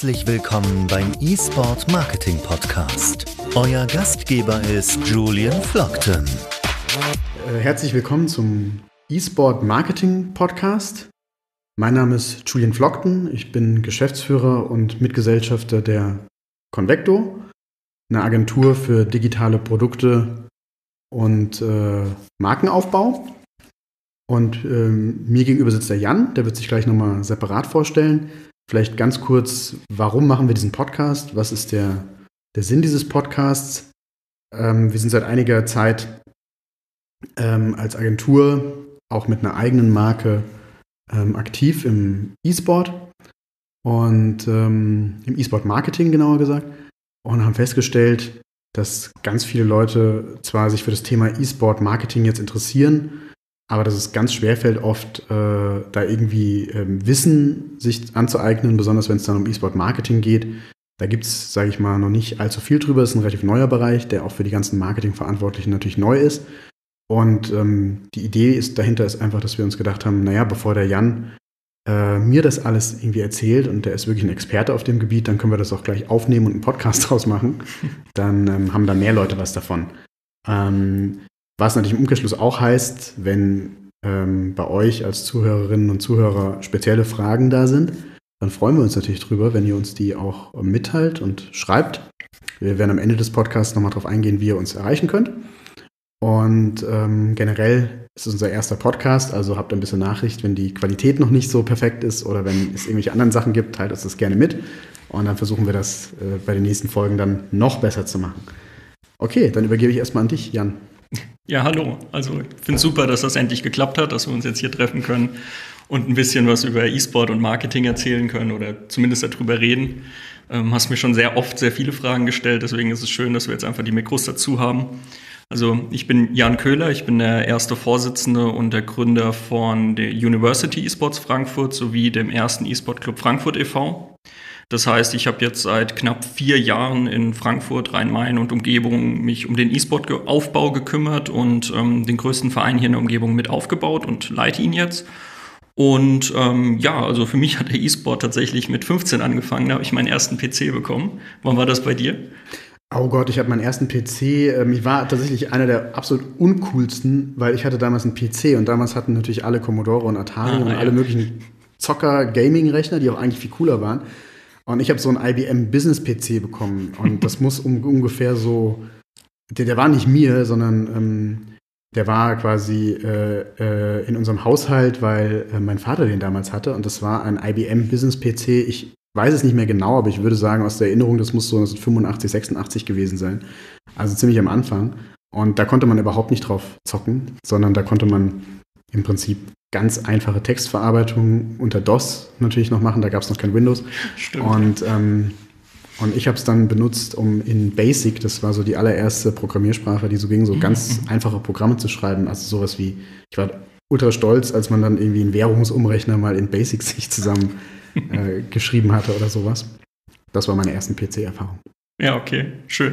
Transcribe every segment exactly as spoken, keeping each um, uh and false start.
Herzlich willkommen beim eSport Marketing Podcast. Euer Gastgeber ist Julian Flockton. Herzlich willkommen zum eSport Marketing Podcast. Mein Name ist Julian Flockton. Ich bin Geschäftsführer und Mitgesellschafter der Convecto, eine Agentur für digitale Produkte und äh, Markenaufbau. Und ähm, mir gegenüber sitzt der Jan, der wird sich gleich nochmal separat vorstellen. Vielleicht ganz kurz, warum machen wir diesen Podcast? Was ist der, der Sinn dieses Podcasts? Ähm, wir sind seit einiger Zeit ähm, als Agentur auch mit einer eigenen Marke ähm, aktiv im E-Sport und ähm, im E-Sport-Marketing genauer gesagt und haben festgestellt, dass ganz viele Leute zwar sich für das Thema E-Sport-Marketing jetzt interessieren, aber dass es ganz schwerfällt, oft äh, da irgendwie ähm, Wissen sich anzueignen, besonders wenn es dann um E-Sport-Marketing geht. Da gibt es, sage ich mal, noch nicht allzu viel drüber. Es ist ein relativ neuer Bereich, der auch für die ganzen Marketingverantwortlichen natürlich neu ist. Und ähm, die Idee ist, dahinter ist einfach, dass wir uns gedacht haben, naja, bevor der Jan äh, mir das alles irgendwie erzählt und der ist wirklich ein Experte auf dem Gebiet, dann können wir das auch gleich aufnehmen und einen Podcast draus machen. Dann ähm, haben da mehr Leute was davon. Ähm, Was natürlich im Umkehrschluss auch heißt, wenn ähm, bei euch als Zuhörerinnen und Zuhörer spezielle Fragen da sind, dann freuen wir uns natürlich drüber, wenn ihr uns die auch äh, mitteilt und schreibt. Wir werden am Ende des Podcasts nochmal drauf eingehen, wie ihr uns erreichen könnt. Und ähm, generell ist es unser erster Podcast, also habt ein bisschen Nachricht, wenn die Qualität noch nicht so perfekt ist oder wenn es irgendwelche anderen Sachen gibt, teilt uns das gerne mit. Und dann versuchen wir das äh, bei den nächsten Folgen dann noch besser zu machen. Okay, dann übergebe ich erstmal an dich, Jan. Ja, hallo. Also ich finde es super, dass das endlich geklappt hat, dass wir uns jetzt hier treffen können und ein bisschen was über E-Sport und Marketing erzählen können oder zumindest darüber reden. Ähm, hast mir schon sehr oft sehr viele Fragen gestellt, deswegen ist es schön, dass wir jetzt einfach die Mikros dazu haben. Also ich bin Jan Köhler, ich bin der erste Vorsitzende und der Gründer von der University eSports Frankfurt sowie dem ersten eSport Club Frankfurt e V Das heißt, ich habe jetzt seit knapp vier Jahren in Frankfurt, Rhein-Main und Umgebung mich um den E-Sport-Aufbau gekümmert und ähm, den größten Verein hier in der Umgebung mit aufgebaut und leite ihn jetzt. Und ähm, ja, also für mich hat der E-Sport tatsächlich mit fünfzehn angefangen. Da habe ich meinen ersten P C bekommen. Wann war das bei dir? Oh Gott, ich hatte meinen ersten P C. Ähm, ich war tatsächlich einer der absolut uncoolsten, weil ich hatte damals einen P C und damals hatten natürlich alle Commodore und Atari ah, und ja. alle möglichen Zocker-Gaming-Rechner, die auch eigentlich viel cooler waren. Und ich habe so einen I B M Business-P C bekommen. Und das muss um, ungefähr so, der, der war nicht mir, sondern ähm, der war quasi äh, äh, in unserem Haushalt, weil äh, mein Vater den damals hatte. Und das war ein I B M Business-P C. Ich weiß es nicht mehr genau, aber ich würde sagen, aus der Erinnerung, das muss so neunzehnhundertfünfundachtzig, sechsundachtzig gewesen sein. Also ziemlich am Anfang. Und da konnte man überhaupt nicht drauf zocken, sondern da konnte man im Prinzip ganz einfache Textverarbeitung unter DOS natürlich noch machen, da gab es noch kein Windows. Stimmt. Und, ähm, und ich habe es dann benutzt, um in BASIC, das war so die allererste Programmiersprache, die so ging, so ganz einfache Programme zu schreiben. Also sowas wie, ich war ultra stolz, als man dann irgendwie einen Währungsumrechner mal in BASIC sich zusammen äh, geschrieben hatte oder sowas. Das war meine ersten P C-Erfahrung. Ja, okay, schön.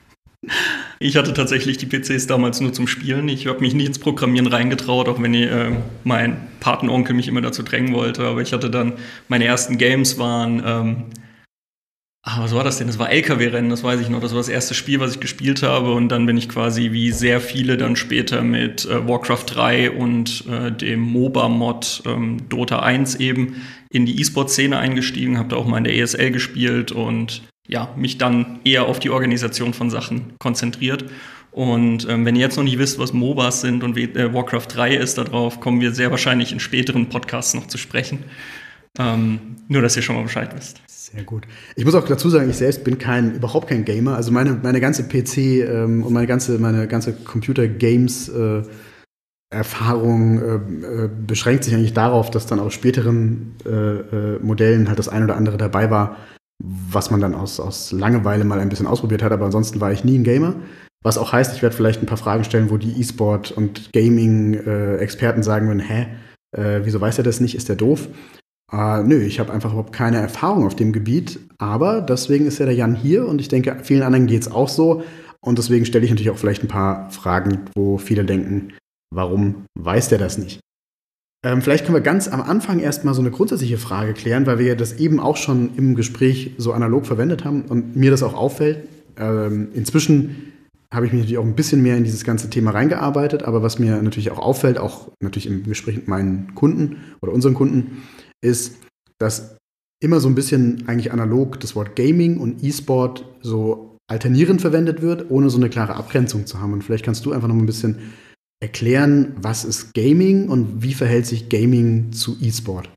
Ich hatte tatsächlich die P Cs damals nur zum Spielen. Ich habe mich nicht ins Programmieren reingetraut, auch wenn ich, äh, mein Patenonkel mich immer dazu drängen wollte. Aber ich hatte dann, meine ersten Games waren, ähm, ach, was war das denn? Das war L K W-Rennen, das weiß ich noch. Das war das erste Spiel, was ich gespielt habe. Und dann bin ich quasi wie sehr viele dann später mit äh, Warcraft drei und äh, dem MOBA-Mod ähm, Dota eins eben in die E-Sport-Szene eingestiegen. Habe da auch mal in der E S L gespielt und ja, mich dann eher auf die Organisation von Sachen konzentriert. Und ähm, wenn ihr jetzt noch nicht wisst, was MOBAs sind und wie äh, Warcraft drei ist, darauf kommen wir sehr wahrscheinlich in späteren Podcasts noch zu sprechen. Ähm, nur, dass ihr schon mal Bescheid wisst. Sehr gut. Ich muss auch dazu sagen, ich selbst bin kein, überhaupt kein Gamer. Also meine, meine ganze P C ähm, und meine ganze, meine ganze Computer-Games äh, Erfahrung äh, äh, beschränkt sich eigentlich darauf, dass dann auf späteren äh, äh, Modellen halt das ein oder andere dabei war, was man dann aus, aus Langeweile mal ein bisschen ausprobiert hat, aber ansonsten war ich nie ein Gamer. Was auch heißt, ich werde vielleicht ein paar Fragen stellen, wo die E-Sport- und Gaming-Experten äh, sagen würden, hä, äh, wieso weiß er das nicht, ist der doof? Äh, nö, ich habe einfach überhaupt keine Erfahrung auf dem Gebiet, aber deswegen ist ja der Jan hier und ich denke, vielen anderen geht es auch so und deswegen stelle ich natürlich auch vielleicht ein paar Fragen, wo viele denken, warum weiß der das nicht? Ähm, vielleicht können wir ganz am Anfang erstmal so eine grundsätzliche Frage klären, weil wir ja das eben auch schon im Gespräch so analog verwendet haben und mir das auch auffällt. Ähm, inzwischen habe ich mich natürlich auch ein bisschen mehr in dieses ganze Thema reingearbeitet, aber was mir natürlich auch auffällt, auch natürlich im Gespräch mit meinen Kunden oder unseren Kunden, ist, dass immer so ein bisschen eigentlich analog das Wort Gaming und E-Sport so alternierend verwendet wird, ohne so eine klare Abgrenzung zu haben. Und vielleicht kannst du einfach noch ein bisschen erklären, was ist Gaming und wie verhält sich Gaming zu E-Sport?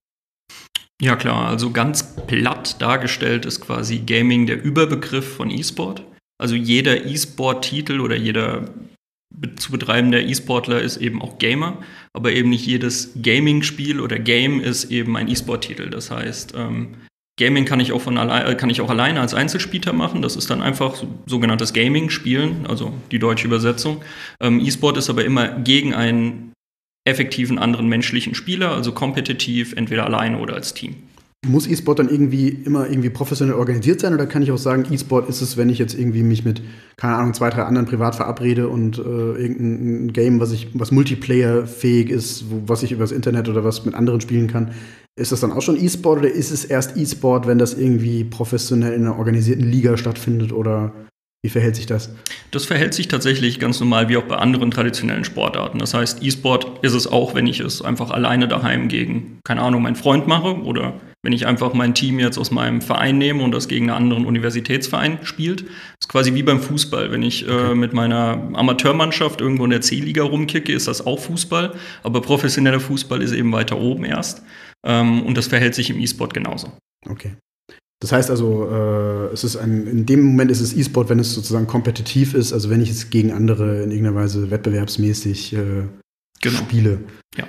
Ja klar, also ganz platt dargestellt ist quasi Gaming der Überbegriff von E-Sport. Also jeder E-Sport-Titel oder jeder zu betreibender E-Sportler ist eben auch Gamer, aber eben nicht jedes Gaming-Spiel oder Game ist eben ein E-Sport-Titel. Das heißt, ähm, Gaming kann ich auch von allein, kann ich auch alleine als Einzelspieler machen. Das ist dann einfach so, sogenanntes Gaming, Spielen, also die deutsche Übersetzung. Ähm, E-Sport ist aber immer gegen einen effektiven anderen menschlichen Spieler, also kompetitiv, entweder alleine oder als Team. Muss E-Sport dann irgendwie immer irgendwie professionell organisiert sein oder kann ich auch sagen, E-Sport ist es, wenn ich jetzt irgendwie mich mit, keine Ahnung, zwei, drei anderen privat verabrede und äh, irgendein Game, was ich, was Multiplayer-fähig ist, wo, was ich übers Internet oder was mit anderen spielen kann, ist das dann auch schon E-Sport oder ist es erst E-Sport, wenn das irgendwie professionell in einer organisierten Liga stattfindet oder wie verhält sich das? Das verhält sich tatsächlich ganz normal wie auch bei anderen traditionellen Sportarten. Das heißt, E-Sport ist es auch, wenn ich es einfach alleine daheim gegen, keine Ahnung, meinen Freund mache oder wenn ich einfach mein Team jetzt aus meinem Verein nehme und das gegen einen anderen Universitätsverein spielt. Das ist quasi wie beim Fußball. Wenn ich okay. äh, mit meiner Amateurmannschaft irgendwo in der C-Liga rumkicke, ist das auch Fußball. Aber professioneller Fußball ist eben weiter oben erst. Ähm, und das verhält sich im E-Sport genauso. Okay. Das heißt also, äh, es ist ein, in dem Moment ist es E-Sport, wenn es sozusagen kompetitiv ist, also wenn ich es gegen andere in irgendeiner Weise wettbewerbsmäßig äh, genau. spiele. Ja.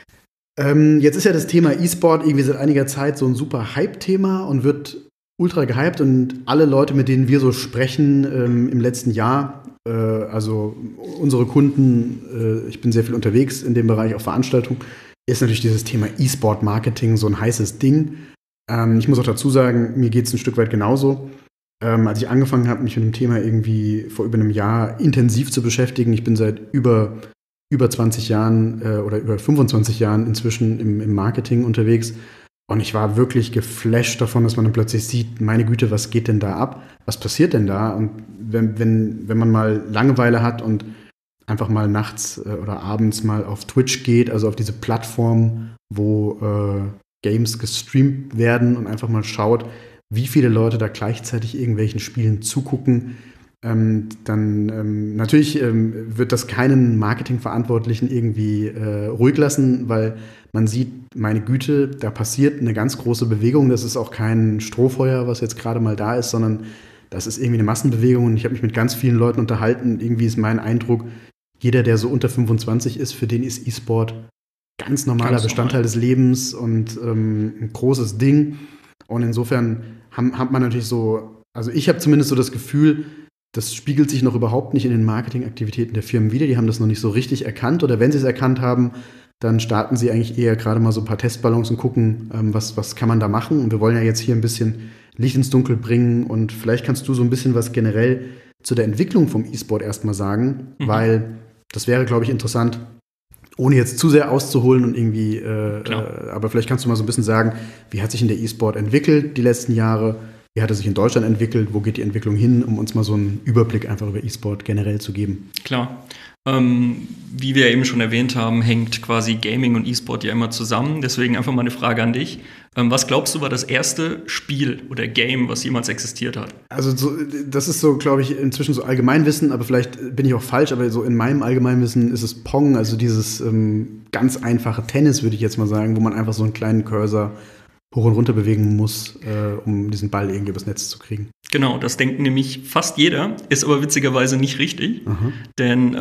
Ähm, jetzt ist ja das Thema E-Sport irgendwie seit einiger Zeit so ein super Hype-Thema und wird ultra gehypt und alle Leute, mit denen wir so sprechen ähm, im letzten Jahr, äh, also unsere Kunden, äh, ich bin sehr viel unterwegs in dem Bereich, auch Veranstaltungen, ist natürlich dieses Thema E-Sport-Marketing so ein heißes Ding. Ähm, ich muss auch dazu sagen, mir geht es ein Stück weit genauso. Ähm, als ich angefangen habe, mich mit dem Thema irgendwie vor über einem Jahr intensiv zu beschäftigen, ich bin seit über über zwanzig Jahren äh, oder über fünfundzwanzig Jahren inzwischen im, im Marketing unterwegs. Und ich war wirklich geflasht davon, dass man dann plötzlich sieht, meine Güte, was geht denn da ab? Was passiert denn da? Und wenn, wenn, wenn man mal Langeweile hat und einfach mal nachts äh, oder abends mal auf Twitch geht, also auf diese Plattform, wo äh, Games gestreamt werden und einfach mal schaut, wie viele Leute da gleichzeitig irgendwelchen Spielen zugucken, Ähm, dann ähm, natürlich ähm, wird das keinen Marketingverantwortlichen irgendwie äh, ruhig lassen, weil man sieht, meine Güte, da passiert eine ganz große Bewegung. Das ist auch kein Strohfeuer, was jetzt gerade mal da ist, sondern das ist irgendwie eine Massenbewegung. Und ich habe mich mit ganz vielen Leuten unterhalten. Irgendwie ist mein Eindruck, jeder, der so unter fünfundzwanzig ist, für den ist E-Sport ganz normaler ganz Bestandteil normal. des Lebens und ähm, ein großes Ding. Und insofern haben, hat man natürlich so, also ich habe zumindest so das Gefühl, das spiegelt sich noch überhaupt nicht in den Marketingaktivitäten der Firmen wider. Die haben das noch nicht so richtig erkannt. Oder wenn sie es erkannt haben, dann starten sie eigentlich eher gerade mal so ein paar Testballons und gucken, ähm, was, was kann man da machen. Und wir wollen ja jetzt hier ein bisschen Licht ins Dunkel bringen. Und vielleicht kannst du so ein bisschen was generell zu der Entwicklung vom E-Sport erstmal sagen. Mhm. Weil das wäre, glaube ich, interessant, ohne jetzt zu sehr auszuholen und irgendwie, äh, äh, aber vielleicht kannst du mal so ein bisschen sagen, wie hat sich denn der E-Sport entwickelt die letzten Jahre? Wie hat er sich in Deutschland entwickelt? Wo geht die Entwicklung hin? Um uns mal so einen Überblick einfach über E-Sport generell zu geben. Klar. Ähm, wie wir eben schon erwähnt haben, hängt quasi Gaming und E-Sport ja immer zusammen. Deswegen einfach mal eine Frage an dich. Ähm, was glaubst du, war das erste Spiel oder Game, was jemals existiert hat? Also so, das ist so, glaube ich, inzwischen so Allgemeinwissen, aber vielleicht bin ich auch falsch, aber so in meinem Allgemeinwissen ist es Pong, also dieses ähm, ganz einfache Tennis, würde ich jetzt mal sagen, wo man einfach so einen kleinen Cursor hoch und runter bewegen muss, äh, um diesen Ball irgendwie übers Netz zu kriegen. Genau, das denkt nämlich fast jeder, ist aber witzigerweise nicht richtig. Aha. Denn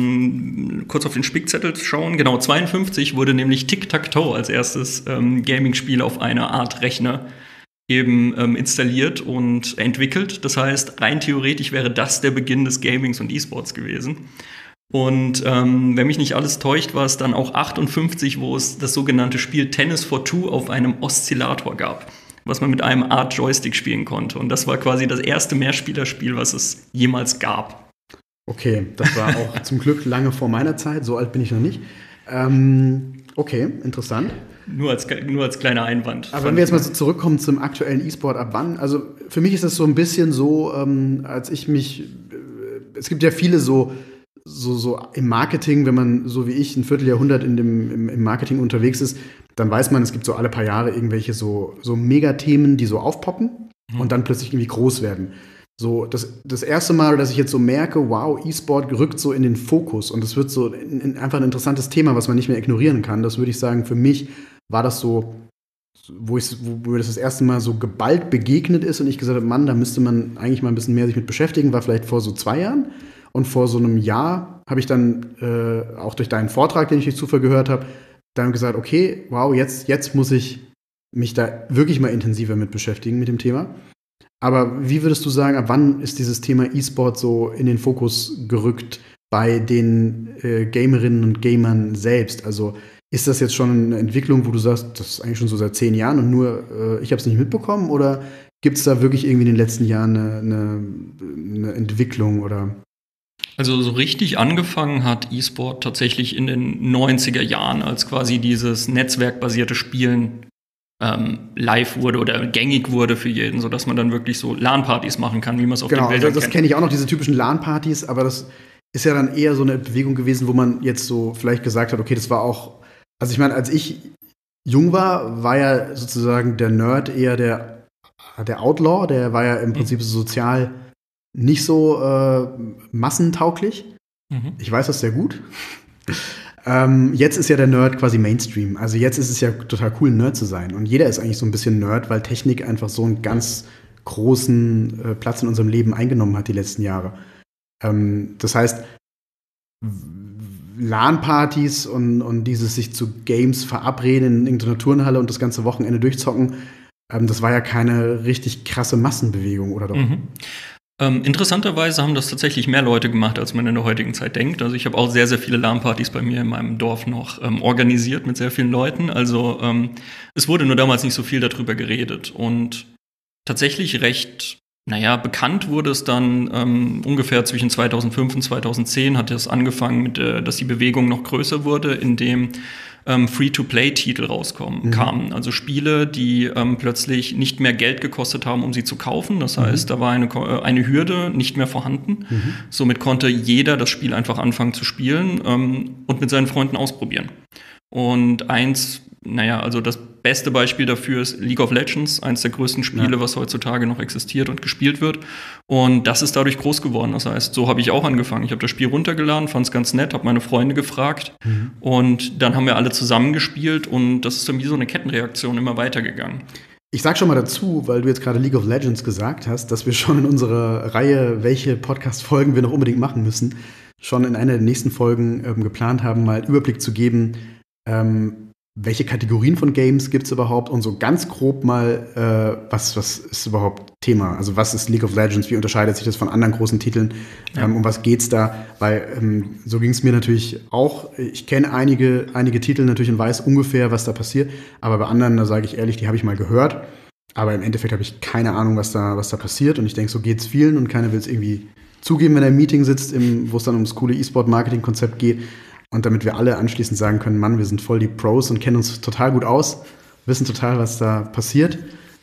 ähm, kurz auf den Spickzettel schauen, genau, zweiundfünfzig wurde nämlich Tic-Tac-Toe als erstes ähm, Gaming-Spiel auf einer Art Rechner eben ähm, installiert und entwickelt. Das heißt, rein theoretisch wäre das der Beginn des Gamings und E-Sports gewesen. Und ähm, wenn mich nicht alles täuscht, war es dann auch achtundfünfzig, wo es das sogenannte Spiel Tennis for Two auf einem Oszillator gab, was man mit einem Art Joystick spielen konnte. Und das war quasi das erste Mehrspielerspiel, was es jemals gab. Okay, das war auch zum Glück lange vor meiner Zeit, so alt bin ich noch nicht. Ähm, okay, interessant. Nur als, nur als kleiner Einwand. Aber wenn wir jetzt mal so zurückkommen zum aktuellen E-Sport, ab wann? Also für mich ist das so ein bisschen so, ähm, als ich mich, äh, es gibt ja viele so, so, so im Marketing, wenn man so wie ich ein Vierteljahrhundert in dem, im, im Marketing unterwegs ist, dann weiß man, es gibt so alle paar Jahre irgendwelche so, so Megathemen, die so aufpoppen mhm. und dann plötzlich irgendwie groß werden. So, das, das erste Mal, dass ich jetzt so merke, wow, E-Sport rückt so in den Fokus und es wird so in, in einfach ein interessantes Thema, was man nicht mehr ignorieren kann. Das würde ich sagen, für mich war das so, wo, ich, wo mir das das erste Mal so geballt begegnet ist und ich gesagt habe, Mann, da müsste man eigentlich mal ein bisschen mehr sich mit beschäftigen, war vielleicht vor so zwei Jahren. Und vor so einem Jahr habe ich dann äh, auch durch deinen Vortrag, den ich durch Zufall gehört habe, dann gesagt, okay, wow, jetzt, jetzt muss ich mich da wirklich mal intensiver mit beschäftigen mit dem Thema. Aber wie würdest du sagen, ab wann ist dieses Thema E-Sport so in den Fokus gerückt bei den äh, Gamerinnen und Gamern selbst? Also ist das jetzt schon eine Entwicklung, wo du sagst, das ist eigentlich schon so seit zehn Jahren und nur äh, ich habe es nicht mitbekommen? Oder gibt es da wirklich irgendwie in den letzten Jahren eine, eine, eine Entwicklung oder? Also so richtig angefangen hat E-Sport tatsächlich in den neunziger Jahren, als quasi dieses netzwerkbasierte Spielen ähm, live wurde oder gängig wurde für jeden, sodass man dann wirklich so LAN-Partys machen kann, wie man es auf genau, den Bildern also das kennt. kenne ich auch noch, diese typischen LAN-Partys, aber das ist ja dann eher so eine Bewegung gewesen, wo man jetzt so vielleicht gesagt hat, okay, das war auch, also ich meine, als ich jung war, war ja sozusagen der Nerd eher der, der Outlaw, der war ja im Prinzip so sozial nicht so äh, massentauglich. Mhm. Ich weiß das sehr gut. ähm, jetzt ist ja der Nerd quasi Mainstream. Also jetzt ist es ja total cool, ein Nerd zu sein. Und jeder ist eigentlich so ein bisschen Nerd, weil Technik einfach so einen ganz großen äh, Platz in unserem Leben eingenommen hat die letzten Jahre. Ähm, das heißt, LAN-Partys und, und dieses sich zu Games verabreden in irgendeiner Turnhalle und das ganze Wochenende durchzocken, ähm, das war ja keine richtig krasse Massenbewegung, oder doch? Mhm. Ähm, interessanterweise haben das tatsächlich mehr Leute gemacht, als man in der heutigen Zeit denkt. Also ich habe auch sehr, sehr viele LAN-Partys bei mir in meinem Dorf noch ähm, organisiert mit sehr vielen Leuten. Also ähm, es wurde nur damals nicht so viel darüber geredet. Und tatsächlich recht, naja, bekannt wurde es dann ähm, ungefähr zwischen zweitausendfünf und zweitausendzehn hat es angefangen, mit, äh, dass die Bewegung noch größer wurde, indem ähm, Free-to-Play-Titel rauskommen, mhm. kamen. Also Spiele, die ähm, plötzlich nicht mehr Geld gekostet haben, um sie zu kaufen. Das heißt, mhm. da war eine, eine Hürde nicht mehr vorhanden. Mhm. Somit konnte jeder das Spiel einfach anfangen zu spielen ähm, und mit seinen Freunden ausprobieren. Und eins, naja, also das beste Beispiel dafür ist League of Legends, eins der größten Spiele, ja. was heutzutage noch existiert und gespielt wird. Und das ist dadurch groß geworden. Das heißt, so habe ich auch angefangen. Ich habe das Spiel runtergeladen, fand es ganz nett, habe meine Freunde gefragt. Mhm. Und dann haben wir alle zusammen gespielt und das ist dann wie so eine Kettenreaktion immer weitergegangen. Ich sag schon mal dazu, weil du jetzt gerade League of Legends gesagt hast, dass wir schon in unserer Reihe, welche Podcast-Folgen wir noch unbedingt machen müssen, schon in einer der nächsten Folgen ähm, geplant haben, mal Überblick zu geben, ähm, welche Kategorien von Games gibt es überhaupt und so ganz grob mal, äh, was, was ist überhaupt Thema? Also was ist League of Legends, wie unterscheidet sich das von anderen großen Titeln, ja. ähm, um was geht's da? Weil ähm, so ging es mir natürlich auch. Ich kenne einige, einige Titel natürlich und weiß ungefähr, was da passiert, aber bei anderen, da sage ich ehrlich, die habe ich mal gehört, aber im Endeffekt habe ich keine Ahnung, was da, was da passiert und ich denke, so geht's vielen und keiner will es irgendwie zugeben, wenn er im Meeting sitzt, wo es dann ums coole E-Sport-Marketing-Konzept geht. Und damit wir alle anschließend sagen können, Mann, wir sind voll die Pros und kennen uns total gut aus, wissen total, was da passiert,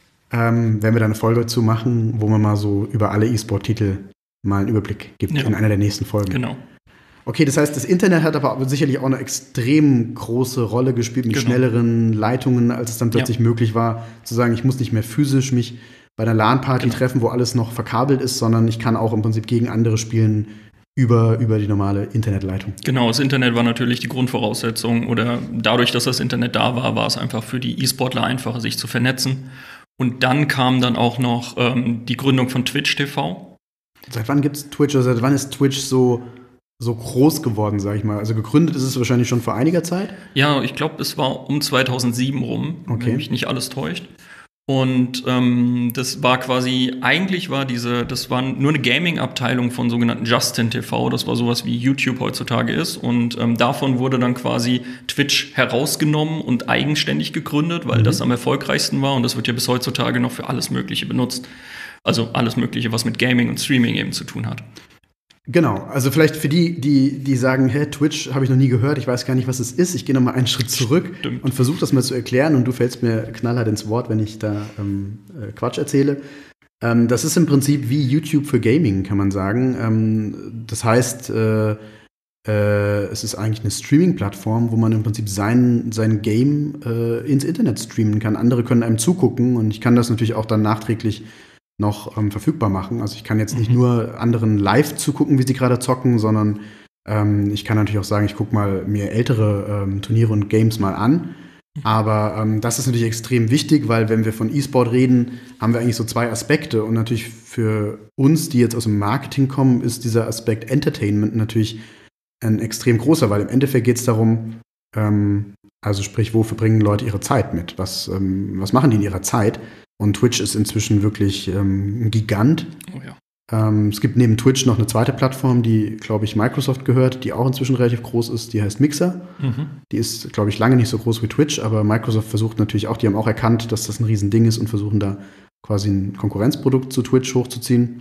ähm, werden wir da eine Folge dazu machen, wo man mal so über alle E-Sport-Titel mal einen Überblick gibt ja. in einer der nächsten Folgen. Genau. Okay, das heißt, das Internet hat aber sicherlich auch eine extrem große Rolle gespielt mit genau. schnelleren Leitungen, als es dann plötzlich ja. möglich war, zu sagen, ich muss nicht mehr physisch mich bei einer LAN-Party genau. treffen, wo alles noch verkabelt ist, sondern ich kann auch im Prinzip gegen andere spielen, Über, über die normale Internetleitung. Genau, das Internet war natürlich die Grundvoraussetzung oder dadurch, dass das Internet da war, war es einfach für die E-Sportler einfacher, sich zu vernetzen. Und dann kam dann auch noch ähm, die Gründung von Twitch T V. Seit wann gibt es Twitch, oder seit wann ist Twitch so, so groß geworden, sag ich mal? Also gegründet ist es wahrscheinlich schon vor einiger Zeit? Ja, ich glaube, es war um zweitausendsieben rum, okay. wenn mich nicht alles täuscht. Und ähm, das war quasi, eigentlich war diese, das war nur eine Gaming-Abteilung von sogenannten Justin T V, das war sowas wie YouTube heutzutage ist. Und ähm, davon wurde dann quasi Twitch herausgenommen und eigenständig gegründet, weil mhm. das am erfolgreichsten war und das wird ja bis heutzutage noch für alles Mögliche benutzt. Also alles Mögliche, was mit Gaming und Streaming eben zu tun hat. Genau, also vielleicht für die, die, die sagen, hä, Twitch habe ich noch nie gehört, ich weiß gar nicht, was es ist. Ich gehe noch mal einen Schritt zurück Stimmt. und versuche das mal zu erklären und du fällst mir knallhart ins Wort, wenn ich da ähm, Quatsch erzähle. Ähm, das ist im Prinzip wie YouTube für Gaming, kann man sagen. Ähm, das heißt, äh, äh, es ist eigentlich eine Streaming-Plattform, wo man im Prinzip sein, sein Game äh, ins Internet streamen kann. Andere können einem zugucken und ich kann das natürlich auch dann nachträglich noch ähm, verfügbar machen. Also ich kann jetzt nicht mhm. nur anderen live zugucken, wie sie gerade zocken, sondern ähm, ich kann natürlich auch sagen, ich gucke mal mir ältere ähm, Turniere und Games mal an. Aber ähm, das ist natürlich extrem wichtig, weil wenn wir von E-Sport reden, haben wir eigentlich so zwei Aspekte. Und natürlich für uns, die jetzt aus dem Marketing kommen, ist dieser Aspekt Entertainment natürlich ein extrem großer, weil im Endeffekt geht es darum, ähm, also sprich, wofür bringen Leute ihre Zeit mit? Was, ähm, was machen die in ihrer Zeit? Und Twitch ist inzwischen wirklich ähm, ein Gigant. Oh ja. ähm, es gibt neben Twitch noch eine zweite Plattform, die, glaube ich, Microsoft gehört, die auch inzwischen relativ groß ist. Die heißt Mixer. Mhm. Die ist, glaube ich, lange nicht so groß wie Twitch, aber Microsoft versucht natürlich auch, die haben auch erkannt, dass das ein Riesending ist und versuchen da quasi ein Konkurrenzprodukt zu Twitch hochzuziehen.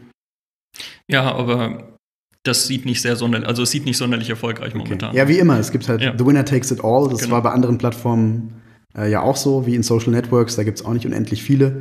Ja, aber das sieht nicht sehr sonderlich, also es sieht nicht sonderlich erfolgreich okay. momentan. Ja, wie immer. Es gibt halt ja. The Winner Takes It All. Das genau. war bei anderen Plattformen Äh, ja auch so, wie in Social Networks, da gibt es auch nicht unendlich viele.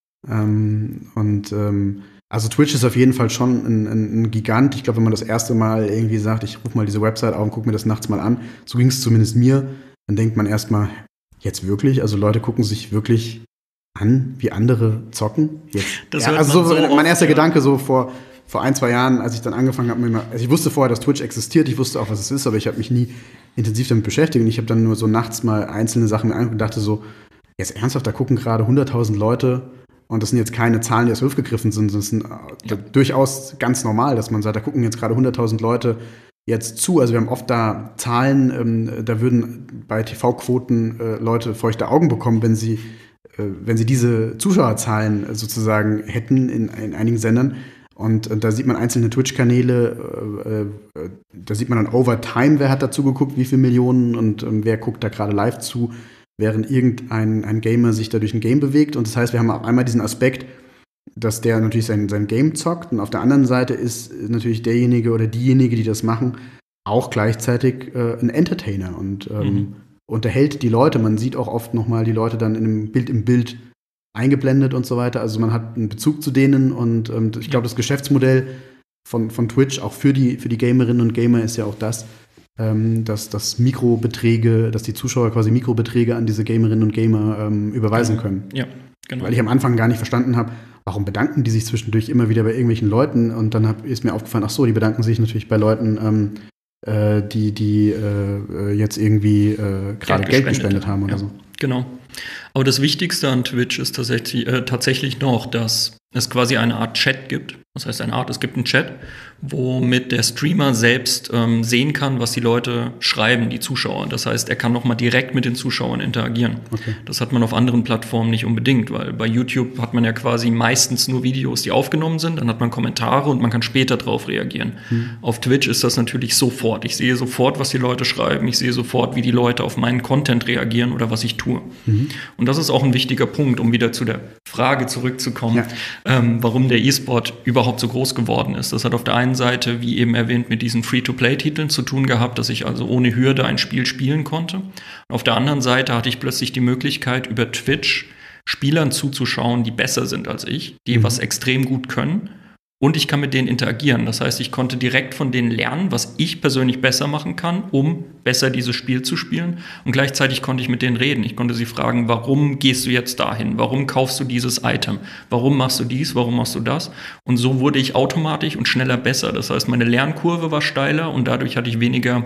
Ähm, und ähm, also Twitch ist auf jeden Fall schon ein, ein, ein Gigant. Ich glaube, wenn man das erste Mal irgendwie sagt, ich rufe mal diese Website auf und gucke mir das nachts mal an, so ging es zumindest mir, dann denkt man erstmal, jetzt wirklich? Also Leute gucken sich wirklich an, wie andere zocken? Jetzt. Das ja, also so, so mein erster oft, Gedanke ja. so vor, vor ein, zwei Jahren, als ich dann angefangen habe, also ich wusste vorher, dass Twitch existiert, ich wusste auch, was es ist, aber ich habe mich nie intensiv damit beschäftigt und ich habe dann nur so nachts mal einzelne Sachen mir angeguckt und dachte so, jetzt ernsthaft, da gucken gerade hunderttausend Leute und das sind jetzt keine Zahlen, die aus Luft gegriffen sind, das ist ja. durchaus ganz normal, dass man sagt, da gucken jetzt gerade hunderttausend Leute jetzt zu, also wir haben oft da Zahlen, ähm, da würden bei T V-Quoten äh, Leute feuchte Augen bekommen, wenn sie, äh, wenn sie diese Zuschauerzahlen äh, sozusagen hätten in, in einigen Sendern. Und, und da sieht man einzelne Twitch-Kanäle, äh, äh, da sieht man dann over time, wer hat dazu geguckt, wie viele Millionen und ähm, wer guckt da gerade live zu, während irgendein ein Gamer sich da durch ein Game bewegt. Und das heißt, wir haben auf einmal diesen Aspekt, dass der natürlich sein, sein Game zockt und auf der anderen Seite ist natürlich derjenige oder diejenige, die das machen, auch gleichzeitig äh, ein Entertainer und ähm, mhm. unterhält die Leute. Man sieht auch oft nochmal die Leute dann in einem Bild im Bild eingeblendet und so weiter. Also man hat einen Bezug zu denen und ähm, ich glaube, das Geschäftsmodell von, von Twitch auch für die, für die Gamerinnen und Gamer ist ja auch das, ähm, dass, dass Mikrobeträge, dass die Zuschauer quasi Mikrobeträge an diese Gamerinnen und Gamer ähm, überweisen können. Ja, genau. Weil ich am Anfang gar nicht verstanden habe, warum bedanken die sich zwischendurch immer wieder bei irgendwelchen Leuten und dann hab, ist mir aufgefallen, ach so, die bedanken sich natürlich bei Leuten, ähm, äh, die, die äh, jetzt irgendwie äh, gerade Geld, Geld gespendet haben oder ja, so. Genau. Aber das Wichtigste an Twitch ist tatsächlich, äh, tatsächlich noch, dass es quasi eine Art Chat gibt. Das heißt, eine Art, es gibt einen Chat, womit der Streamer selbst ähm, sehen kann, was die Leute schreiben, die Zuschauer. Das heißt, er kann nochmal direkt mit den Zuschauern interagieren. Okay. Das hat man auf anderen Plattformen nicht unbedingt, weil bei YouTube hat man ja quasi meistens nur Videos, die aufgenommen sind, dann hat man Kommentare und man kann später drauf reagieren. Hm. Auf Twitch ist das natürlich sofort. Ich sehe sofort, was die Leute schreiben, ich sehe sofort, wie die Leute auf meinen Content reagieren oder was ich tue. Mhm. Und das ist auch ein wichtiger Punkt, um wieder zu der Frage zurückzukommen, ja. ähm, warum der E-Sport überhaupt so groß geworden ist. Das hat auf der einen Seite, wie eben erwähnt, mit diesen Free-to-Play-Titeln zu tun gehabt, dass ich also ohne Hürde ein Spiel spielen konnte. Und auf der anderen Seite hatte ich plötzlich die Möglichkeit, über Twitch Spielern zuzuschauen, die besser sind als ich, die mhm. was extrem gut können. Und ich kann mit denen interagieren. Das heißt, ich konnte direkt von denen lernen, was ich persönlich besser machen kann, um besser dieses Spiel zu spielen. Und gleichzeitig konnte ich mit denen reden. Ich konnte sie fragen, warum gehst du jetzt dahin? Warum kaufst du dieses Item? Warum machst du dies? Warum machst du das? Und so wurde ich automatisch und schneller besser. Das heißt, meine Lernkurve war steiler und dadurch hatte ich weniger,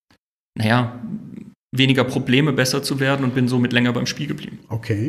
naja, weniger Probleme, besser zu werden und bin somit länger beim Spiel geblieben. Okay.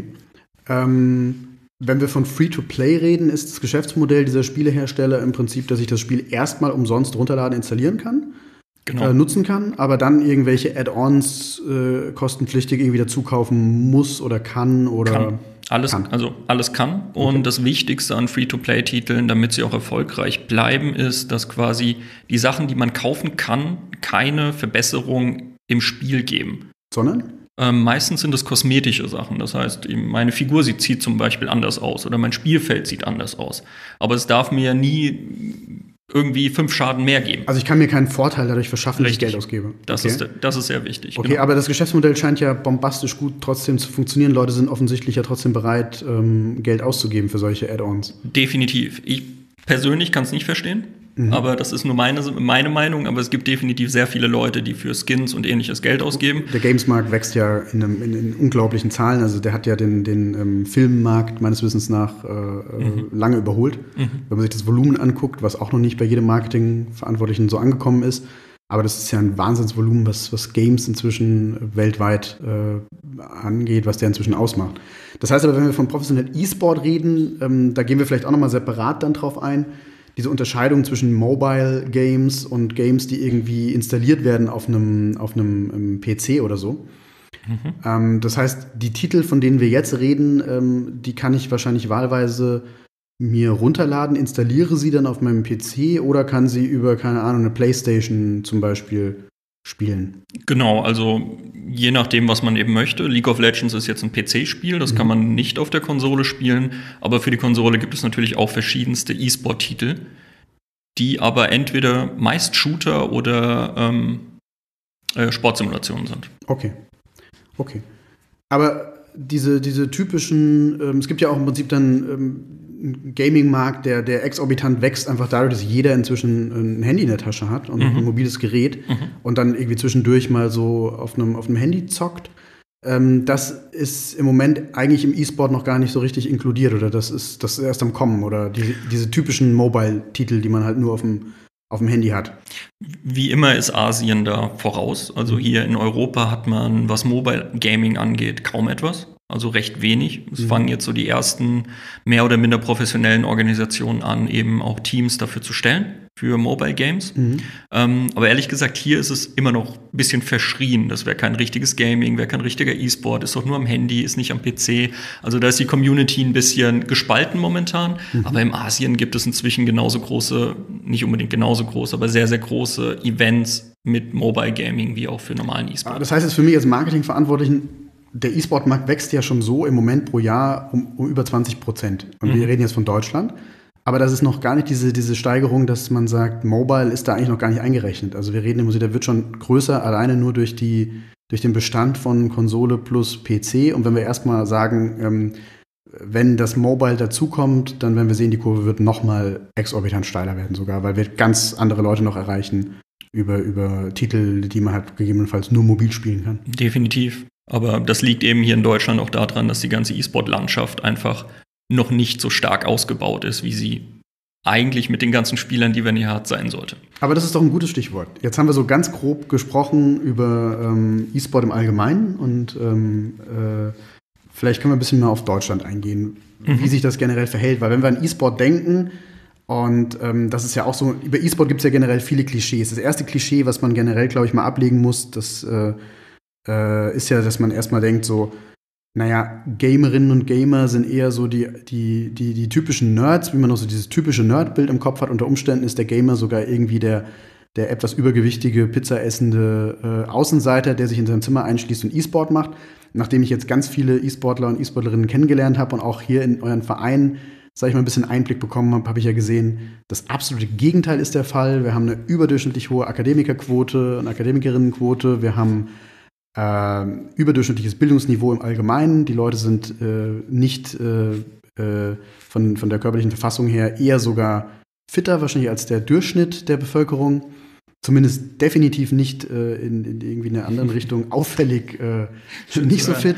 Ähm Wenn wir von Free-to-Play reden, ist das Geschäftsmodell dieser Spielehersteller im Prinzip, dass ich das Spiel erstmal umsonst runterladen, installieren kann, genau. äh, nutzen kann, aber dann irgendwelche Add-ons äh, kostenpflichtig irgendwie dazu kaufen muss oder kann oder kann. Alles, kann. Also alles kann. Und okay. Das Wichtigste an Free-to-Play-Titeln, damit sie auch erfolgreich bleiben, ist, dass quasi die Sachen, die man kaufen kann, keine Verbesserung im Spiel geben. Sondern? Ähm, meistens sind es kosmetische Sachen. Das heißt, meine Figur sieht, sieht zum Beispiel anders aus oder mein Spielfeld sieht anders aus. Aber es darf mir nie irgendwie fünf Schaden mehr geben. Also ich kann mir keinen Vorteil dadurch verschaffen, Richtig. dass ich Geld ausgebe. Das, okay. ist, das ist sehr wichtig. Okay, genau. aber das Geschäftsmodell scheint ja bombastisch gut trotzdem zu funktionieren. Leute sind offensichtlich ja trotzdem bereit, ähm, Geld auszugeben für solche Add-ons. Definitiv. Ich persönlich kann es nicht verstehen. Mhm. Aber das ist nur meine, meine Meinung, aber es gibt definitiv sehr viele Leute, die für Skins und ähnliches Geld ausgeben. Der Gamesmarkt wächst ja in, einem, in, in unglaublichen Zahlen, also der hat ja den, den ähm, Filmmarkt meines Wissens nach äh, mhm. lange überholt. Mhm. Wenn man sich das Volumen anguckt, was auch noch nicht bei jedem Marketingverantwortlichen so angekommen ist, aber das ist ja ein Wahnsinnsvolumen, was, was Games inzwischen weltweit äh, angeht, was der inzwischen ausmacht. Das heißt aber, wenn wir von professionellem E-Sport reden, ähm, da gehen wir vielleicht auch nochmal separat dann drauf ein, diese Unterscheidung zwischen Mobile Games und Games, die irgendwie installiert werden auf einem, auf einem P C oder so. Mhm. Ähm, das heißt, die Titel, von denen wir jetzt reden, ähm, die kann ich wahrscheinlich wahlweise mir runterladen, installiere sie dann auf meinem P C oder kann sie über, keine Ahnung, eine PlayStation zum Beispiel spielen. Genau, also je nachdem, was man eben möchte. League of Legends ist jetzt ein P C-Spiel, das mhm. kann man nicht auf der Konsole spielen, aber für die Konsole gibt es natürlich auch verschiedenste E-Sport-Titel, die aber entweder meist Shooter oder ähm, äh, Sportsimulationen sind. Okay, okay. Aber diese, diese typischen, ähm, es gibt ja auch im Prinzip dann ähm, einen Gaming-Markt, der, der exorbitant wächst, einfach dadurch, dass jeder inzwischen ein Handy in der Tasche hat und mhm. ein mobiles Gerät mhm. und dann irgendwie zwischendurch mal so auf einem, auf einem Handy zockt. Ähm, das ist im Moment eigentlich im E-Sport noch gar nicht so richtig inkludiert oder das ist, das ist erst am Kommen oder diese, diese typischen Mobile-Titel, die man halt nur auf dem auf dem Handy hat. Wie immer ist Asien da voraus. Also hier in Europa hat man, was Mobile Gaming angeht, kaum etwas. Also recht wenig. Es mhm. fangen jetzt so die ersten mehr oder minder professionellen Organisationen an, eben auch Teams dafür zu stellen, für Mobile Games. Mhm. Ähm, aber ehrlich gesagt, hier ist es immer noch ein bisschen verschrien. Das wäre kein richtiges Gaming, wäre kein richtiger E-Sport, ist doch nur am Handy, ist nicht am P C. Also da ist die Community ein bisschen gespalten momentan. Mhm. Aber im Asien gibt es inzwischen genauso große, nicht unbedingt genauso große, aber sehr, sehr große Events mit Mobile Gaming wie auch für normalen E-Sport. Das heißt jetzt für mich als Marketingverantwortlichen, der E-Sport-Markt wächst ja schon so im Moment pro Jahr um, um über zwanzig Prozent. Und mhm. wir reden jetzt von Deutschland. Aber das ist noch gar nicht diese, diese Steigerung, dass man sagt, Mobile ist da eigentlich noch gar nicht eingerechnet. Also wir reden im Prinzip, der wird schon größer, alleine nur durch, die, durch den Bestand von Konsole plus P C. Und wenn wir erstmal sagen, ähm, wenn das Mobile dazukommt, dann werden wir sehen, die Kurve wird noch mal exorbitant steiler werden sogar, weil wir ganz andere Leute noch erreichen über, über Titel, die man halt gegebenenfalls nur mobil spielen kann. Definitiv. Aber das liegt eben hier in Deutschland auch daran, dass die ganze E-Sport-Landschaft einfach noch nicht so stark ausgebaut ist, wie sie eigentlich mit den ganzen Spielern, die man hier hat, sein sollte. Aber das ist doch ein gutes Stichwort. Jetzt haben wir so ganz grob gesprochen über ähm, E-Sport im Allgemeinen und ähm, äh, vielleicht können wir ein bisschen mal auf Deutschland eingehen, mhm. wie sich das generell verhält. Weil wenn wir an E-Sport denken, und ähm, das ist ja auch so, über E-Sport gibt es ja generell viele Klischees. Das erste Klischee, was man generell, glaube ich, mal ablegen muss, das äh, äh, ist ja, dass man erstmal denkt so, naja, Gamerinnen und Gamer sind eher so die, die, die, die typischen Nerds, wie man noch so dieses typische Nerdbild im Kopf hat. Unter Umständen ist der Gamer sogar irgendwie der, der etwas übergewichtige, pizzaessende äh, Außenseiter, der sich in seinem Zimmer einschließt und E-Sport macht. Nachdem ich jetzt ganz viele E-Sportler und E-Sportlerinnen kennengelernt habe und auch hier in euren Verein, sag ich mal, ein bisschen Einblick bekommen habe, habe ich ja gesehen, das absolute Gegenteil ist der Fall. Wir haben eine überdurchschnittlich hohe Akademikerquote, eine Akademikerinnenquote. Wir haben äh, überdurchschnittliches Bildungsniveau im Allgemeinen. Die Leute sind äh, nicht äh, äh, von, von der körperlichen Verfassung her eher sogar fitter wahrscheinlich als der Durchschnitt der Bevölkerung. Zumindest definitiv nicht äh, in, in irgendwie einer anderen Richtung auffällig äh, nicht so fit.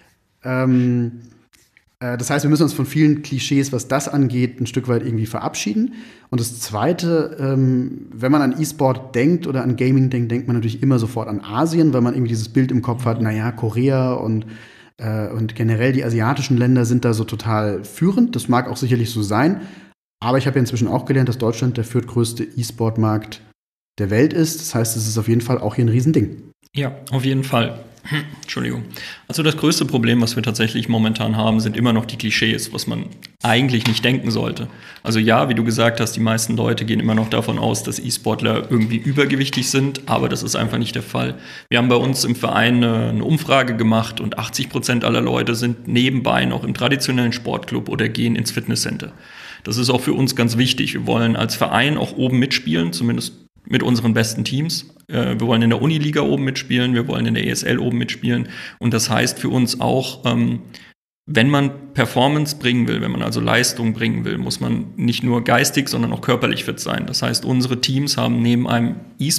Ähm, äh, das heißt, wir müssen uns von vielen Klischees, was das angeht, ein Stück weit irgendwie verabschieden. Und das Zweite, ähm, wenn man an E-Sport denkt oder an Gaming denkt, denkt man natürlich immer sofort an Asien, weil man irgendwie dieses Bild im Kopf hat, naja, Korea und, äh, und generell die asiatischen Länder sind da so total führend. Das mag auch sicherlich so sein. Aber ich habe ja inzwischen auch gelernt, dass Deutschland der viertgrößte E-Sport-Markt der Welt ist. Das heißt, es ist auf jeden Fall auch hier ein Riesending. Ja, auf jeden Fall. Hm, Entschuldigung. Also das größte Problem, was wir tatsächlich momentan haben, sind immer noch die Klischees, was man eigentlich nicht denken sollte. Also ja, wie du gesagt hast, die meisten Leute gehen immer noch davon aus, dass E-Sportler irgendwie übergewichtig sind, aber das ist einfach nicht der Fall. Wir haben bei uns im Verein eine, eine Umfrage gemacht und achtzig Prozent aller Leute sind nebenbei noch im traditionellen Sportclub oder gehen ins Fitnesscenter. Das ist auch für uns ganz wichtig. Wir wollen als Verein auch oben mitspielen, zumindest mit unseren besten Teams. Wir wollen in der Uniliga oben mitspielen, wir wollen in der E S L oben mitspielen. Und das heißt für uns auch, wenn man Performance bringen will, wenn man also Leistung bringen will, muss man nicht nur geistig, sondern auch körperlich fit sein. Das heißt, unsere Teams haben neben einem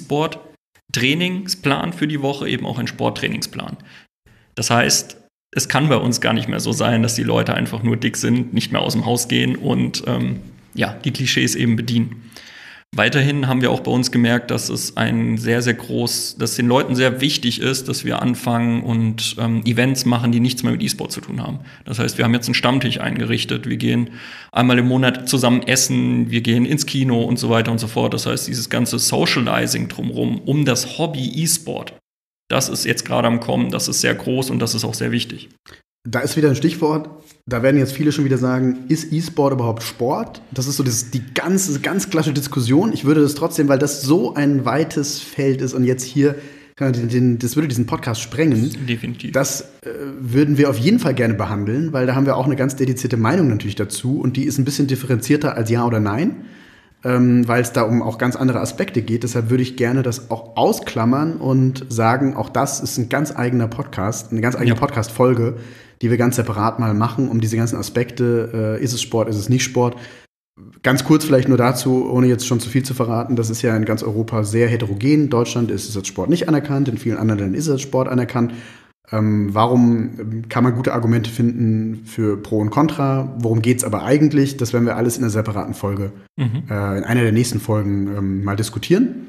E-Sport-Trainingsplan für die Woche eben auch einen Sporttrainingsplan. Das heißt, es kann bei uns gar nicht mehr so sein, dass die Leute einfach nur dick sind, nicht mehr aus dem Haus gehen und ähm, ja, die Klischees eben bedienen. Weiterhin haben wir auch bei uns gemerkt, dass es ein sehr, sehr groß, dass den Leuten sehr wichtig ist, dass wir anfangen und ähm, Events machen, die nichts mehr mit E-Sport zu tun haben. Das heißt, wir haben jetzt einen Stammtisch eingerichtet, wir gehen einmal im Monat zusammen essen, wir gehen ins Kino und so weiter und so fort. Das heißt, dieses ganze Socializing drumherum, um das Hobby E-Sport, das ist jetzt gerade am Kommen, das ist sehr groß und das ist auch sehr wichtig. Da ist wieder ein Stichwort, da werden jetzt viele schon wieder sagen, ist E-Sport überhaupt Sport? Das ist so das, die ganz, ganz klassische Diskussion. Ich würde das trotzdem, weil das so ein weites Feld ist und jetzt hier, den, den, das würde diesen Podcast sprengen. Definitiv. Das äh, würden wir auf jeden Fall gerne behandeln, weil da haben wir auch eine ganz dedizierte Meinung natürlich dazu und die ist ein bisschen differenzierter als Ja oder Nein, ähm, weil es da um auch ganz andere Aspekte geht. Deshalb würde ich gerne das auch ausklammern und sagen, auch das ist ein ganz eigener Podcast, eine ganz eigene ja. Podcast-Folge, die wir ganz separat mal machen, um diese ganzen Aspekte, äh, ist es Sport, ist es nicht Sport. Ganz kurz vielleicht nur dazu, ohne jetzt schon zu viel zu verraten, das ist ja in ganz Europa sehr heterogen. In Deutschland ist es als Sport nicht anerkannt, in vielen anderen Ländern ist es als Sport anerkannt. Ähm, warum kann man gute Argumente finden für Pro und Contra? Worum geht es aber eigentlich? Das werden wir alles in einer separaten Folge, mhm. äh, in einer der nächsten Folgen ähm, mal diskutieren.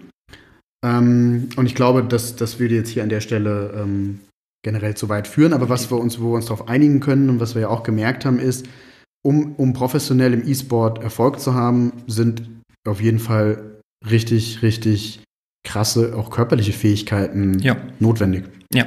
Ähm, und ich glaube, dass das würde jetzt hier an der Stelle ähm, generell zu weit führen, aber was wir uns, wo wir uns darauf einigen können und was wir ja auch gemerkt haben, ist, um, um professionell im E-Sport Erfolg zu haben, sind auf jeden Fall richtig, richtig krasse, auch körperliche Fähigkeiten ja. notwendig. Ja.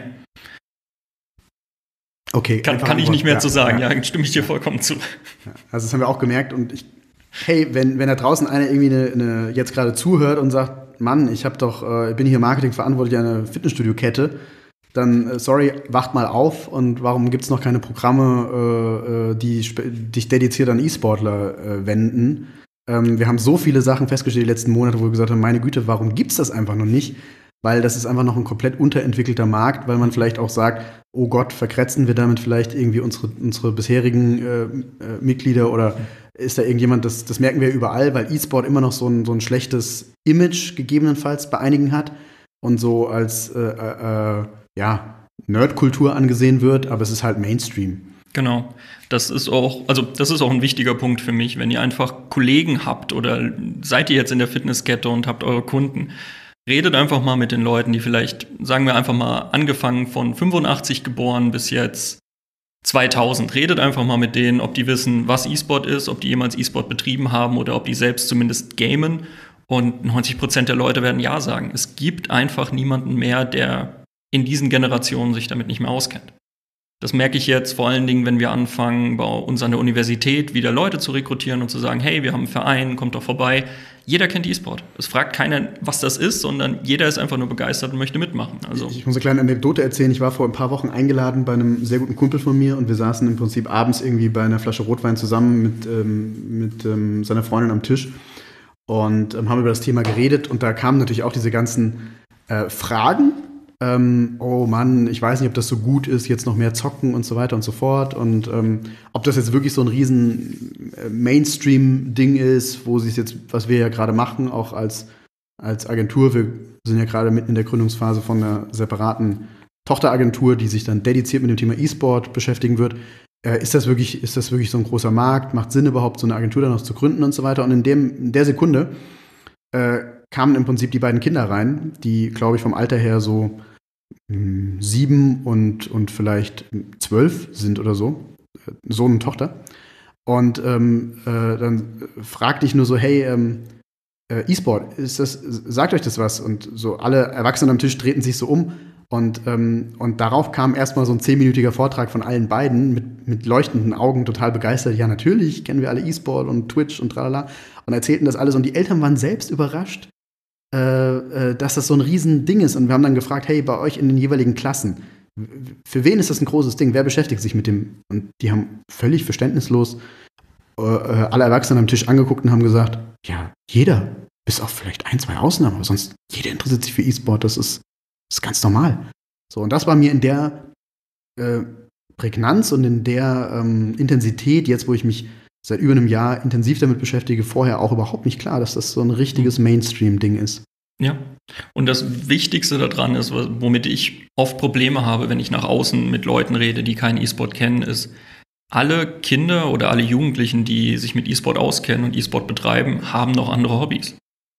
Okay. Kann, kann ich nicht mehr ja, zu sagen, ja, ja, stimme ich dir vollkommen zu. Ja, also das haben wir auch gemerkt und ich, hey, wenn, wenn da draußen einer irgendwie eine, eine jetzt gerade zuhört und sagt, Mann, ich habe doch, äh, bin hier Marketingverantwortlich einer Fitnessstudio-Kette, dann, sorry, wacht mal auf und warum gibt es noch keine Programme, äh, die dich dediziert an E-Sportler äh, wenden? Ähm, wir haben so viele Sachen festgestellt die letzten Monate, wo wir gesagt haben, meine Güte, warum gibt es das einfach noch nicht? Weil das ist einfach noch ein komplett unterentwickelter Markt, weil man vielleicht auch sagt, oh Gott, verkratzen wir damit vielleicht irgendwie unsere, unsere bisherigen äh, äh, Mitglieder oder ist da irgendjemand, das, das merken wir überall, weil E-Sport immer noch so ein, so ein schlechtes Image gegebenenfalls bei einigen hat und so als äh, äh, ja, Nerdkultur angesehen wird, aber es ist halt Mainstream. Genau. Das ist auch, also das ist auch ein wichtiger Punkt für mich, wenn ihr einfach Kollegen habt oder seid ihr jetzt in der Fitnesskette und habt eure Kunden, redet einfach mal mit den Leuten, die vielleicht, sagen wir einfach mal, angefangen von fünfundachtzig geboren bis jetzt zweitausend. Redet einfach mal mit denen, ob die wissen, was E-Sport ist, ob die jemals E-Sport betrieben haben oder ob die selbst zumindest gamen. Und neunzig Prozent der Leute werden Ja sagen. Es gibt einfach niemanden mehr, der in diesen Generationen sich damit nicht mehr auskennt. Das merke ich jetzt vor allen Dingen, wenn wir anfangen, bei uns an der Universität wieder Leute zu rekrutieren und zu sagen, hey, wir haben einen Verein, kommt doch vorbei. Jeder kennt E-Sport. Es fragt keiner, was das ist, sondern jeder ist einfach nur begeistert und möchte mitmachen. Also ich muss eine kleine Anekdote erzählen. Ich war vor ein paar Wochen eingeladen bei einem sehr guten Kumpel von mir und wir saßen im Prinzip abends irgendwie bei einer Flasche Rotwein zusammen mit, ähm, mit ähm, seiner Freundin am Tisch und ähm, haben über das Thema geredet und da kamen natürlich auch diese ganzen äh, Fragen. Ähm, oh Mann, ich weiß nicht, ob das so gut ist, jetzt noch mehr zocken und so weiter und so fort. Und ähm, ob das jetzt wirklich so ein riesen Mainstream-Ding ist, wo sie es jetzt, was wir ja gerade machen, auch als, als Agentur, wir sind ja gerade mitten in der Gründungsphase von einer separaten Tochteragentur, die sich dann dediziert mit dem Thema E-Sport beschäftigen wird. Äh, ist das wirklich, ist das wirklich so ein großer Markt? Macht Sinn überhaupt, so eine Agentur dann noch zu gründen und so weiter? Und in, dem, in der Sekunde äh, kamen im Prinzip die beiden Kinder rein, die, glaube ich, vom Alter her so mh, sieben und, und vielleicht zwölf sind oder so, Sohn und Tochter. Und ähm, äh, dann fragte ich nur so, hey, ähm, äh, E-Sport, ist das, sagt euch das was? Und so alle Erwachsenen am Tisch drehten sich so um und, ähm, und darauf kam erstmal so ein zehnminütiger Vortrag von allen beiden mit, mit leuchtenden Augen, total begeistert. Ja, natürlich kennen wir alle E-Sport und Twitch und tralala und erzählten das alles. Und die Eltern waren selbst überrascht, Äh, äh, dass das so ein Riesending ist. Und wir haben dann gefragt, hey, bei euch in den jeweiligen Klassen, für wen ist das ein großes Ding? Wer beschäftigt sich mit dem? Und die haben völlig verständnislos äh, alle Erwachsenen am Tisch angeguckt und haben gesagt, ja, jeder, bis auf vielleicht ein, zwei Ausnahmen, aber sonst jeder interessiert sich für E-Sport, das ist, das ist ganz normal. So, und das war mir in der äh, Prägnanz und in der ähm, Intensität, jetzt wo ich mich seit über einem Jahr intensiv damit beschäftige, vorher auch überhaupt nicht klar, dass das so ein richtiges Mainstream-Ding ist. Ja, und das Wichtigste daran ist, womit ich oft Probleme habe, wenn ich nach außen mit Leuten rede, die keinen E-Sport kennen, ist, alle Kinder oder alle Jugendlichen, die sich mit E-Sport auskennen und E-Sport betreiben, haben noch andere Hobbys.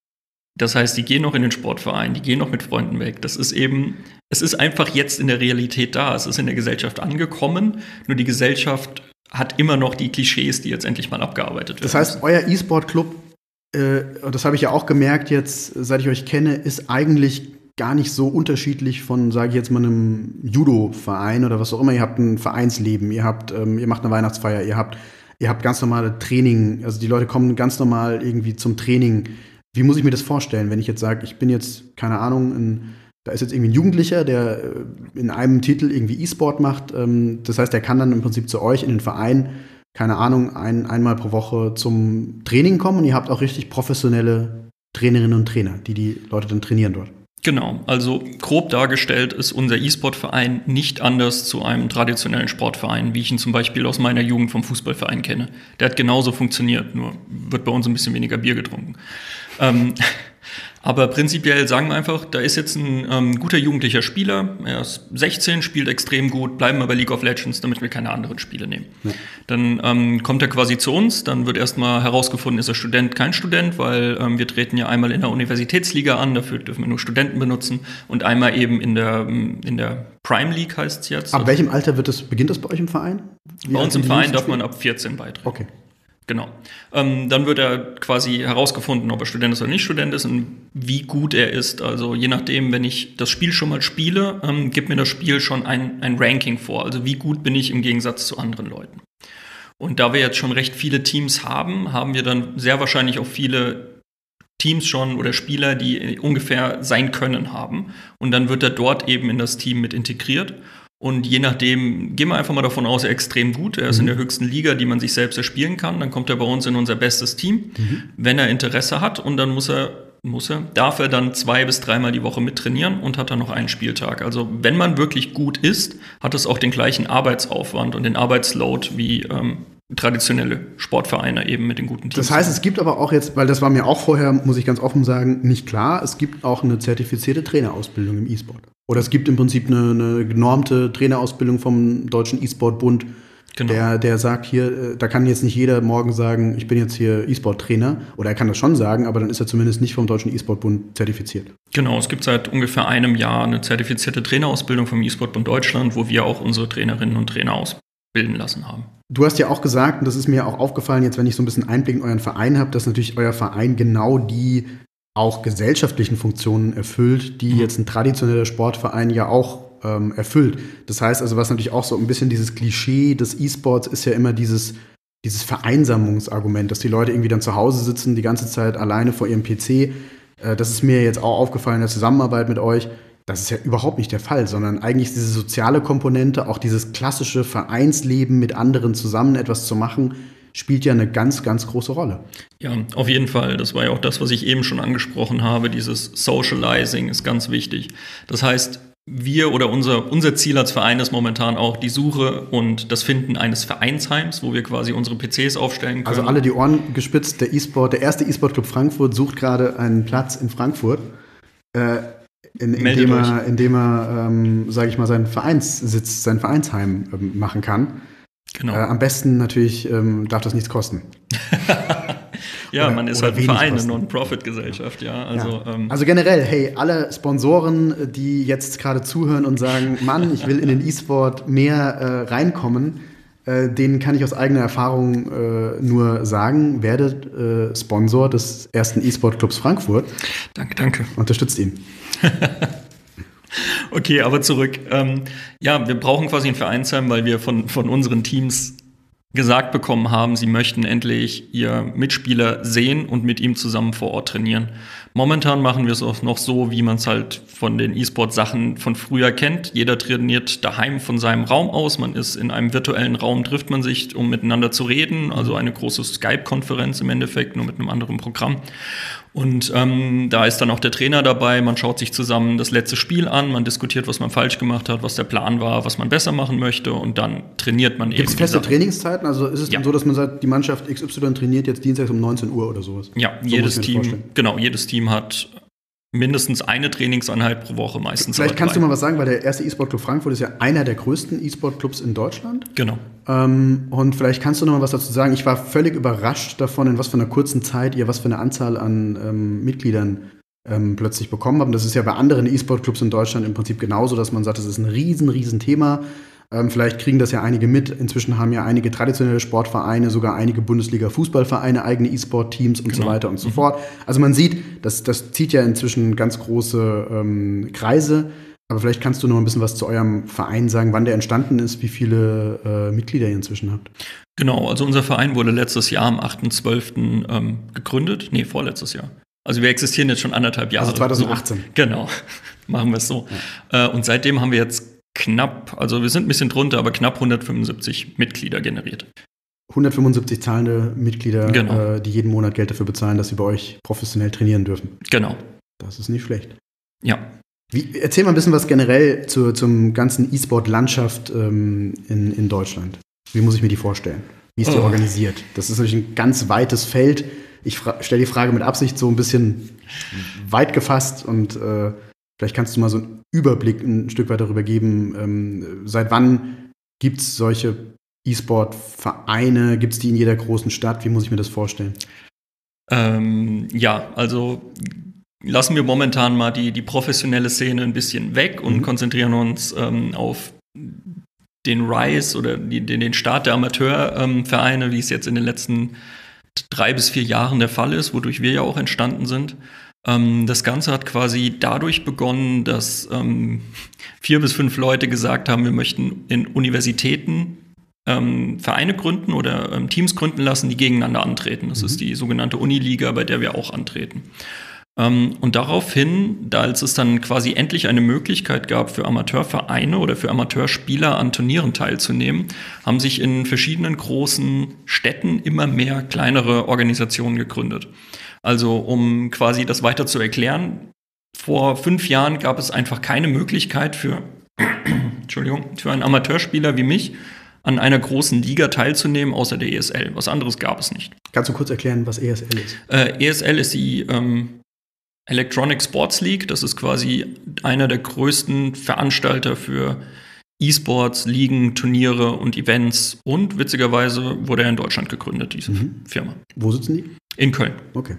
Das heißt, die gehen noch in den Sportverein, die gehen noch mit Freunden weg. Das ist eben, es ist einfach jetzt in der Realität da. Es ist in der Gesellschaft angekommen, nur die Gesellschaft hat immer noch die Klischees, die jetzt endlich mal abgearbeitet werden. Das heißt, euer E-Sport-Club, äh, das habe ich ja auch gemerkt jetzt, seit ich euch kenne, ist eigentlich gar nicht so unterschiedlich von, sage ich jetzt mal, einem Judo-Verein oder was auch immer. Ihr habt ein Vereinsleben, ihr habt, ähm, ihr macht eine Weihnachtsfeier, ihr habt, ihr habt ganz normale Training, also die Leute kommen ganz normal irgendwie zum Training. Wie muss ich mir das vorstellen, wenn ich jetzt sage, ich bin jetzt, keine Ahnung, ein, da ist jetzt irgendwie ein Jugendlicher, der in einem Titel irgendwie E-Sport macht. Ähm, das heißt, der kann dann im Prinzip zu euch in den Verein, keine Ahnung, ein, einmal pro Woche zum Training kommen und ihr habt auch richtig professionelle Trainerinnen und Trainer, die die Leute dann trainieren dort. Genau, also grob dargestellt ist unser E-Sport-Verein nicht anders zu einem traditionellen Sportverein, wie ich ihn zum Beispiel aus meiner Jugend vom Fußballverein kenne. Der hat genauso funktioniert, nur wird bei uns ein bisschen weniger Bier getrunken. Ähm, aber prinzipiell sagen wir einfach, da ist jetzt ein ähm, guter jugendlicher Spieler, er ist sechzehn, spielt extrem gut, bleiben wir bei League of Legends, damit wir keine anderen Spiele nehmen. Ja. Dann ähm, kommt er quasi zu uns, dann wird erstmal herausgefunden, ist er Student, kein Student, weil ähm, wir treten ja einmal in der Universitätsliga an, dafür dürfen wir nur Studenten benutzen und einmal eben in der, in der Prime League heißt es jetzt. Ab welchem Alter wird das, beginnt das bei euch im Verein? Wie bei uns im Verein darf man ab vierzehn beitreten. Okay. Genau. Ähm, dann wird er quasi herausgefunden, ob er Student ist oder nicht Student ist und wie gut er ist. Also je nachdem, wenn ich das Spiel schon mal spiele, ähm, gibt mir das Spiel schon ein, ein Ranking vor. Also wie gut bin ich im Gegensatz zu anderen Leuten. Und da wir jetzt schon recht viele Teams haben, haben wir dann sehr wahrscheinlich auch viele Teams schon oder Spieler, die ungefähr sein Können haben. Und dann wird er dort eben in das Team mit integriert. Und je nachdem, gehen wir einfach mal davon aus, er ist extrem gut. Er ist mhm. in der höchsten Liga, die man sich selbst erspielen kann. Dann kommt er bei uns in unser bestes Team, mhm. wenn er Interesse hat. Und dann muss er, muss er, darf er dann zwei bis dreimal die Woche mittrainieren und hat dann noch einen Spieltag. Also wenn man wirklich gut ist, hat es auch den gleichen Arbeitsaufwand und den Arbeitsload wie ähm, traditionelle Sportvereine eben mit den guten Teams. Das heißt, es gibt aber auch jetzt, weil das war mir auch vorher, muss ich ganz offen sagen, nicht klar, es gibt auch eine zertifizierte Trainerausbildung im E-Sport. Oder es gibt im Prinzip eine, eine genormte Trainerausbildung vom Deutschen E-Sport-Bund, genau. der, der sagt, hier, da kann jetzt nicht jeder morgen sagen, ich bin jetzt hier E-Sport-Trainer. Oder er kann das schon sagen, aber dann ist er zumindest nicht vom Deutschen E-Sport-Bund zertifiziert. Genau, es gibt seit ungefähr einem Jahr eine zertifizierte Trainerausbildung vom E-Sport-Bund Deutschland, wo wir auch unsere Trainerinnen und Trainer ausbilden lassen haben. Du hast ja auch gesagt, und das ist mir auch aufgefallen, jetzt wenn ich so ein bisschen Einblick in euren Verein habe, dass natürlich euer Verein genau die auch gesellschaftlichen Funktionen erfüllt, die mhm. jetzt ein traditioneller Sportverein ja auch ähm, erfüllt. Das heißt also, was natürlich auch so ein bisschen dieses Klischee des E-Sports ist ja immer dieses, dieses Vereinsamungsargument, dass die Leute irgendwie dann zu Hause sitzen, die ganze Zeit alleine vor ihrem P C. Äh, das ist mir jetzt auch aufgefallen in der Zusammenarbeit mit euch. Das ist ja überhaupt nicht der Fall, sondern eigentlich diese soziale Komponente, auch dieses klassische Vereinsleben mit anderen zusammen etwas zu machen, spielt ja eine ganz, ganz große Rolle. Ja, auf jeden Fall. Das war ja auch das, was ich eben schon angesprochen habe. Dieses Socializing ist ganz wichtig. Das heißt, wir oder unser, unser Ziel als Verein ist momentan auch die Suche und das Finden eines Vereinsheims, wo wir quasi unsere P Cs aufstellen können. Also alle die Ohren gespitzt, der E-Sport, der erste E-Sport-Club Frankfurt sucht gerade einen Platz in Frankfurt, äh, in, in dem er, in dem er ähm, sage ich mal, seinen Vereinssitz, sein Vereinsheim ähm, machen kann. Genau. Äh, am besten natürlich ähm, darf das nichts kosten. Ja, oder, man ist halt ein Verein, eine Non-Profit-Gesellschaft, ja. Also, ja. Ähm, also generell, hey, alle Sponsoren, die jetzt gerade zuhören und sagen, Mann, ich will in den E-Sport mehr äh, reinkommen, äh, denen kann ich aus eigener Erfahrung äh, nur sagen, werdet äh, Sponsor des ersten E-Sport-Clubs Frankfurt. Danke, danke. Unterstützt ihn. Okay, aber zurück. Ähm, ja, wir brauchen quasi ein Vereinsheim, weil wir von, von unseren Teams, gesagt bekommen haben, sie möchten endlich ihr Mitspieler sehen und mit ihm zusammen vor Ort trainieren. Momentan machen wir es auch noch so, wie man es halt von den E-Sport-Sachen von früher kennt. Jeder trainiert daheim von seinem Raum aus. Man ist in einem virtuellen Raum, trifft man sich, um miteinander zu reden. Also eine große Skype-Konferenz im Endeffekt, nur mit einem anderen Programm. Und ähm, da ist dann auch der Trainer dabei. Man schaut sich zusammen das letzte Spiel an. Man diskutiert, was man falsch gemacht hat, was der Plan war, was man besser machen möchte. Und dann trainiert man eben. Gibt es feste Trainingszeiten? Also ist es ja. dann so, dass man sagt, die Mannschaft X Y trainiert jetzt dienstags um neunzehn Uhr oder sowas? Ja, so jedes Team, genau, jedes Team hat mindestens eine Trainingseinheit pro Woche, meistens. Vielleicht kannst du mal was sagen, weil der erste E-Sport-Club Frankfurt ist ja einer der größten E-Sport-Clubs in Deutschland. Genau. Ähm, und vielleicht kannst du noch mal was dazu sagen. Ich war völlig überrascht davon, in was für einer kurzen Zeit ihr was für eine Anzahl an ähm, Mitgliedern ähm, plötzlich bekommen habt. Das ist ja bei anderen E-Sport-Clubs in Deutschland im Prinzip genauso, dass man sagt, das ist ein riesen, riesen Thema. Ähm, vielleicht kriegen das ja einige mit. Inzwischen haben ja einige traditionelle Sportvereine, sogar einige Bundesliga-Fußballvereine eigene E-Sport-Teams und mhm. so weiter und so mhm. fort. Also man sieht, das, das zieht ja inzwischen ganz große ähm, Kreise. Aber vielleicht kannst du noch ein bisschen was zu eurem Verein sagen, wann der entstanden ist, wie viele äh, Mitglieder ihr inzwischen habt. Genau, also unser Verein wurde letztes Jahr am achten zwölften Ähm, gegründet. Nee, vorletztes Jahr. Also wir existieren jetzt schon anderthalb Jahre. Also zwanzig achtzehn. So. Genau, machen wir es so. Ja. Äh, und seitdem haben wir jetzt knapp, also wir sind ein bisschen drunter, aber knapp hundertfünfundsiebzig Mitglieder generiert. hundertfünfundsiebzig zahlende Mitglieder, genau. äh, die jeden Monat Geld dafür bezahlen, dass sie bei euch professionell trainieren dürfen. Genau. Das ist nicht schlecht. Ja. Wie, erzähl mal ein bisschen was generell zu, zum ganzen E-Sport-Landschaft ähm, in, in Deutschland. Wie muss ich mir die vorstellen? Wie ist die oh. organisiert? Das ist natürlich ein ganz weites Feld. Ich stelle die Frage mit Absicht so ein bisschen weit gefasst und äh, vielleicht kannst du mal so einen Überblick ein Stück weit darüber geben, ähm, seit wann gibt es solche E-Sport-Vereine? Gibt es die in jeder großen Stadt? Wie muss ich mir das vorstellen? Ähm, ja, also lassen wir momentan mal die, die professionelle Szene ein bisschen weg und mhm. konzentrieren uns ähm, auf den Rise oder die, den, den Start der Amateurvereine, ähm, wie es jetzt in den letzten drei bis vier Jahren der Fall ist, wodurch wir ja auch entstanden sind. Ähm, das Ganze hat quasi dadurch begonnen, dass ähm, vier bis fünf Leute gesagt haben, wir möchten in Universitäten ähm, Vereine gründen oder ähm, Teams gründen lassen, die gegeneinander antreten. Das mhm. ist die sogenannte Uniliga, bei der wir auch antreten. Ähm, und daraufhin, da als es dann quasi endlich eine Möglichkeit gab, für Amateurvereine oder für Amateurspieler an Turnieren teilzunehmen, haben sich in verschiedenen großen Städten immer mehr kleinere Organisationen gegründet. Also um quasi das weiter zu erklären, vor fünf Jahren gab es einfach keine Möglichkeit für, Entschuldigung, für einen Amateurspieler wie mich, an einer großen Liga teilzunehmen, außer der E S L. Was anderes gab es nicht. Kannst du kurz erklären, was E S L ist? Äh, E S L ist die ähm, Electronic Sports League. Das ist quasi einer der größten Veranstalter für E-Sports, Ligen, Turniere und Events. Und witzigerweise wurde er in Deutschland gegründet, diese mhm. Firma. Wo sitzen die? In Köln. Okay.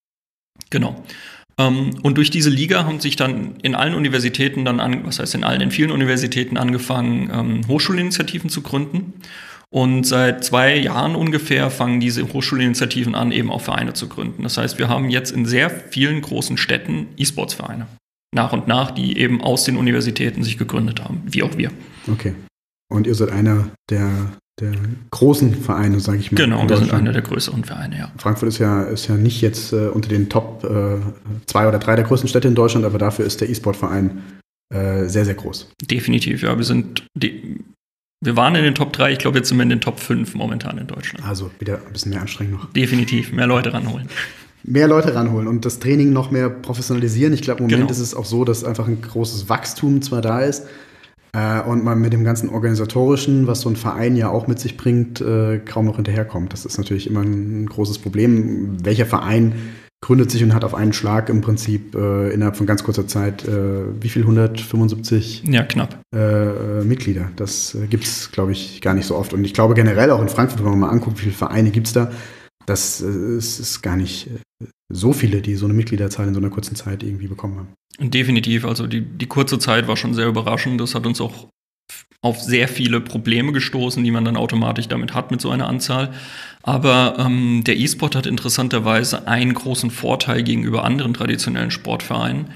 Genau. Ähm, und durch diese Liga haben sich dann in allen Universitäten dann, an, was heißt in allen, in vielen Universitäten angefangen, ähm, Hochschulinitiativen zu gründen. Und seit zwei Jahren ungefähr fangen diese Hochschulinitiativen an, eben auch Vereine zu gründen. Das heißt, wir haben jetzt in sehr vielen großen Städten E-Sports-Vereine. Nach und nach, die eben aus den Universitäten sich gegründet haben, wie auch wir. Okay. Und ihr seid einer der, der großen Vereine, sage ich mal. Genau, wir sind einer der größeren Vereine, ja. Frankfurt ist ja, ist ja nicht jetzt äh, unter den Top äh, zwei oder drei der größten Städte in Deutschland, aber dafür ist der E-Sport-Verein äh, sehr, sehr groß. Definitiv, ja. Wir sind die, wir waren in den Top drei, ich glaube, jetzt sind wir in den Top fünf momentan in Deutschland. Also wieder ein bisschen mehr anstrengend noch. Definitiv, mehr Leute ranholen. Mehr Leute ranholen und das Training noch mehr professionalisieren. Ich glaube, im Moment genau. ist es auch so, dass einfach ein großes Wachstum zwar da ist äh, und man mit dem ganzen Organisatorischen, was so ein Verein ja auch mit sich bringt, äh, kaum noch hinterherkommt. Das ist natürlich immer ein großes Problem. Welcher Verein gründet sich und hat auf einen Schlag im Prinzip äh, innerhalb von ganz kurzer Zeit äh, wie viel? hundertfünfundsiebzig Ja, knapp. Äh, Mitglieder. Das äh, gibt es, glaube ich, gar nicht so oft. Und ich glaube generell auch in Frankfurt, wenn man mal anguckt, wie viele Vereine gibt es da, das äh, ist, ist gar nicht äh, so viele, die so eine Mitgliederzahl in so einer kurzen Zeit irgendwie bekommen haben. Definitiv. Also die, die kurze Zeit war schon sehr überraschend. Das hat uns auch auf sehr viele Probleme gestoßen, die man dann automatisch damit hat mit so einer Anzahl. Aber ähm, der E-Sport hat interessanterweise einen großen Vorteil gegenüber anderen traditionellen Sportvereinen.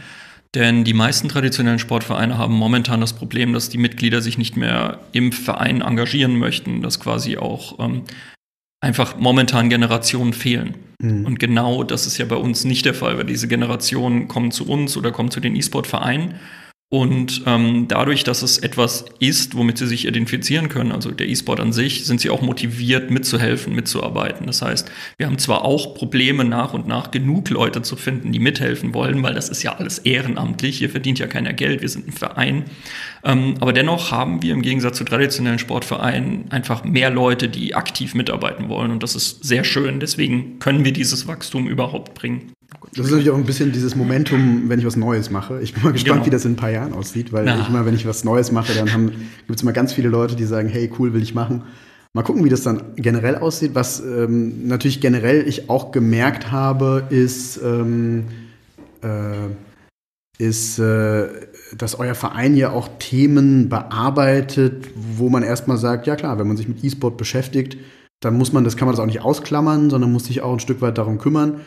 Denn die meisten traditionellen Sportvereine haben momentan das Problem, dass die Mitglieder sich nicht mehr im Verein engagieren möchten, dass quasi auch ähm, einfach momentan Generationen fehlen. Mhm. Und genau das ist ja bei uns nicht der Fall, weil diese Generationen kommen zu uns oder kommen zu den E-Sport-Vereinen. Und ähm, dadurch, dass es etwas ist, womit sie sich identifizieren können, also der E-Sport an sich, sind sie auch motiviert, mitzuhelfen, mitzuarbeiten. Das heißt, wir haben zwar auch Probleme, nach und nach genug Leute zu finden, die mithelfen wollen, weil das ist ja alles ehrenamtlich, hier verdient ja keiner Geld, wir sind ein Verein. Ähm, aber dennoch haben wir im Gegensatz zu traditionellen Sportvereinen einfach mehr Leute, die aktiv mitarbeiten wollen. Und das ist sehr schön. Deswegen können wir dieses Wachstum überhaupt bringen. Das ist natürlich auch ein bisschen dieses Momentum, wenn ich was Neues mache. Ich bin mal gespannt, genau. wie das in ein paar Jahren aussieht, weil Na. ich immer, wenn ich was Neues mache, dann gibt es immer ganz viele Leute, die sagen, hey, cool, will ich machen. Mal gucken, wie das dann generell aussieht. Was ähm, natürlich generell ich auch gemerkt habe, ist, ähm, äh, ist äh, dass euer Verein ja auch Themen bearbeitet, wo man erstmal sagt, ja klar, wenn man sich mit E-Sport beschäftigt, dann muss man, das kann man das auch nicht ausklammern, sondern muss sich auch ein Stück weit darum kümmern.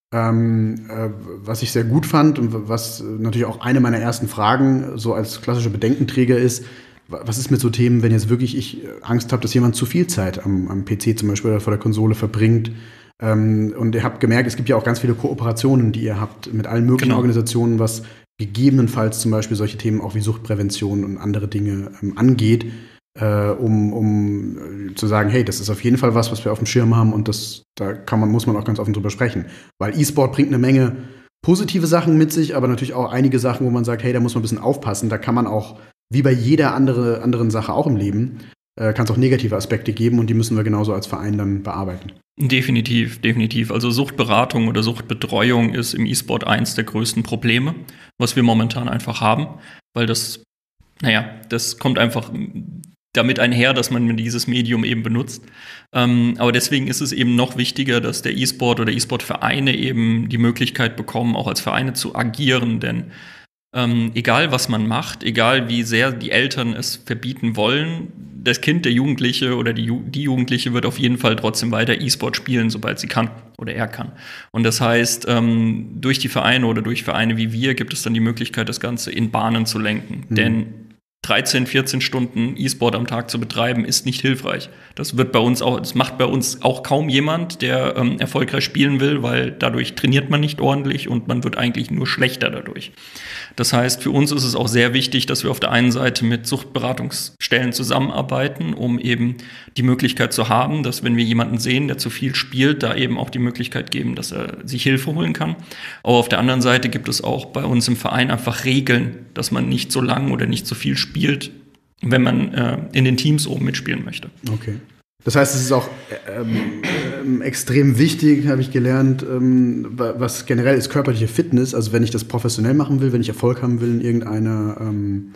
Ähm, äh, was ich sehr gut fand und was natürlich auch eine meiner ersten Fragen so als klassischer Bedenkenträger ist, was ist mit so Themen, wenn jetzt wirklich ich Angst habe, dass jemand zu viel Zeit am, am P C zum Beispiel oder vor der Konsole verbringt. Ähm, und ihr habt gemerkt, es gibt ja auch ganz viele Kooperationen, die ihr habt mit allen möglichen genau. Organisationen, was gegebenenfalls zum Beispiel solche Themen auch wie Suchtprävention und andere Dinge ähm, angeht. Äh, um, um äh, zu sagen, hey, das ist auf jeden Fall was, was wir auf dem Schirm haben und das, da kann man, muss man auch ganz offen drüber sprechen. Weil E-Sport bringt eine Menge positive Sachen mit sich, aber natürlich auch einige Sachen, wo man sagt, hey, da muss man ein bisschen aufpassen. Da kann man auch, wie bei jeder andere, anderen Sache auch im Leben, äh, kann es auch negative Aspekte geben und die müssen wir genauso als Verein dann bearbeiten. Definitiv, definitiv. Also Suchtberatung oder Suchtbetreuung ist im E-Sport eins der größten Probleme, was wir momentan einfach haben, weil das, naja, das kommt einfach damit einher, dass man dieses Medium eben benutzt. Ähm, aber deswegen ist es eben noch wichtiger, dass der E-Sport oder E-Sport-Vereine eben die Möglichkeit bekommen, auch als Vereine zu agieren. Denn ähm, egal, was man macht, egal wie sehr die Eltern es verbieten wollen, das Kind, der Jugendliche oder die, Ju- die Jugendliche wird auf jeden Fall trotzdem weiter E-Sport spielen, sobald sie kann oder er kann. Und das heißt, ähm, durch die Vereine oder durch Vereine wie wir gibt es dann die Möglichkeit, das Ganze in Bahnen zu lenken. Mhm. Denn dreizehn, vierzehn Stunden E-Sport am Tag zu betreiben, ist nicht hilfreich. Das wird bei uns auch, das macht bei uns auch kaum jemand, der ähm, erfolgreich spielen will, weil dadurch trainiert man nicht ordentlich und man wird eigentlich nur schlechter dadurch. Das heißt, für uns ist es auch sehr wichtig, dass wir auf der einen Seite mit Suchtberatungsstellen zusammenarbeiten, um eben die Möglichkeit zu haben, dass wenn wir jemanden sehen, der zu viel spielt, da eben auch die Möglichkeit geben, dass er sich Hilfe holen kann. Aber auf der anderen Seite gibt es auch bei uns im Verein einfach Regeln, dass man nicht so lang oder nicht so viel spielt, wenn man äh, in den Teams oben mitspielen möchte. Okay. Das heißt, es ist auch ähm, ähm, extrem wichtig, habe ich gelernt, ähm, was generell ist körperliche Fitness. Also wenn ich das professionell machen will, wenn ich Erfolg haben will in irgendeiner ähm,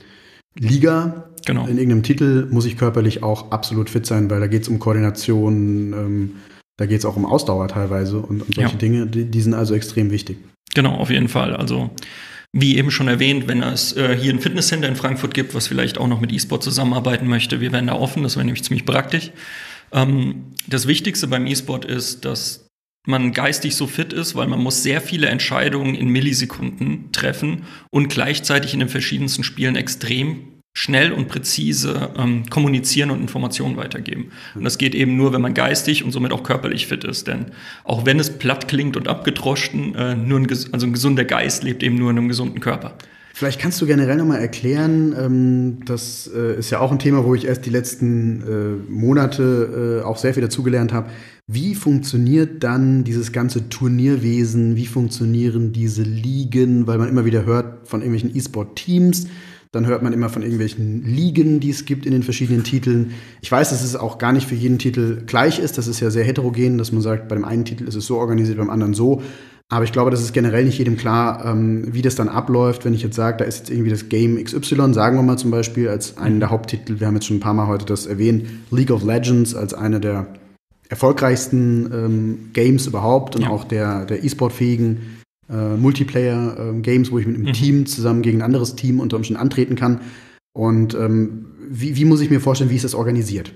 Liga, genau. in irgendeinem Titel, muss ich körperlich auch absolut fit sein, weil da geht es um Koordination, ähm, da geht es auch um Ausdauer teilweise und, und solche ja. Dinge, die, die sind also extrem wichtig. Genau, auf jeden Fall. Also wie eben schon erwähnt, wenn es äh, hier ein Fitnesscenter in Frankfurt gibt, was vielleicht auch noch mit E-Sport zusammenarbeiten möchte, wir wären da offen, das wäre nämlich ziemlich praktisch. Ähm, das Wichtigste beim E-Sport ist, dass man geistig so fit ist, weil man muss sehr viele Entscheidungen in Millisekunden treffen und gleichzeitig in den verschiedensten Spielen extrem schnell und präzise ähm, kommunizieren und Informationen weitergeben. Und das geht eben nur, wenn man geistig und somit auch körperlich fit ist. Denn auch wenn es platt klingt und abgedroschen, äh, nur ein, also ein gesunder Geist lebt eben nur in einem gesunden Körper. Vielleicht kannst du generell nochmal erklären, ähm, das äh, ist ja auch ein Thema, wo ich erst die letzten äh, Monate äh, auch sehr viel dazugelernt habe. Wie funktioniert dann dieses ganze Turnierwesen? Wie funktionieren diese Ligen? Weil man immer wieder hört von irgendwelchen E-Sport-Teams. Dann hört man immer von irgendwelchen Ligen, die es gibt in den verschiedenen Titeln. Ich weiß, dass es auch gar nicht für jeden Titel gleich ist. Das ist ja sehr heterogen, dass man sagt, bei dem einen Titel ist es so organisiert, beim anderen so. Aber ich glaube, das ist generell nicht jedem klar, ähm, wie das dann abläuft. Wenn ich jetzt sage, da ist jetzt irgendwie das Game X Y, sagen wir mal zum Beispiel, als einen der Haupttitel, wir haben jetzt schon ein paar Mal heute das erwähnt, League of Legends als eine der erfolgreichsten ähm, Games überhaupt und ja. auch der, der E-Sport-fähigen äh, Multiplayer-Games, wo ich mit einem mhm. Team zusammen gegen ein anderes Team unter Umständen antreten kann. Und ähm, wie, wie muss ich mir vorstellen, wie ist das organisiert?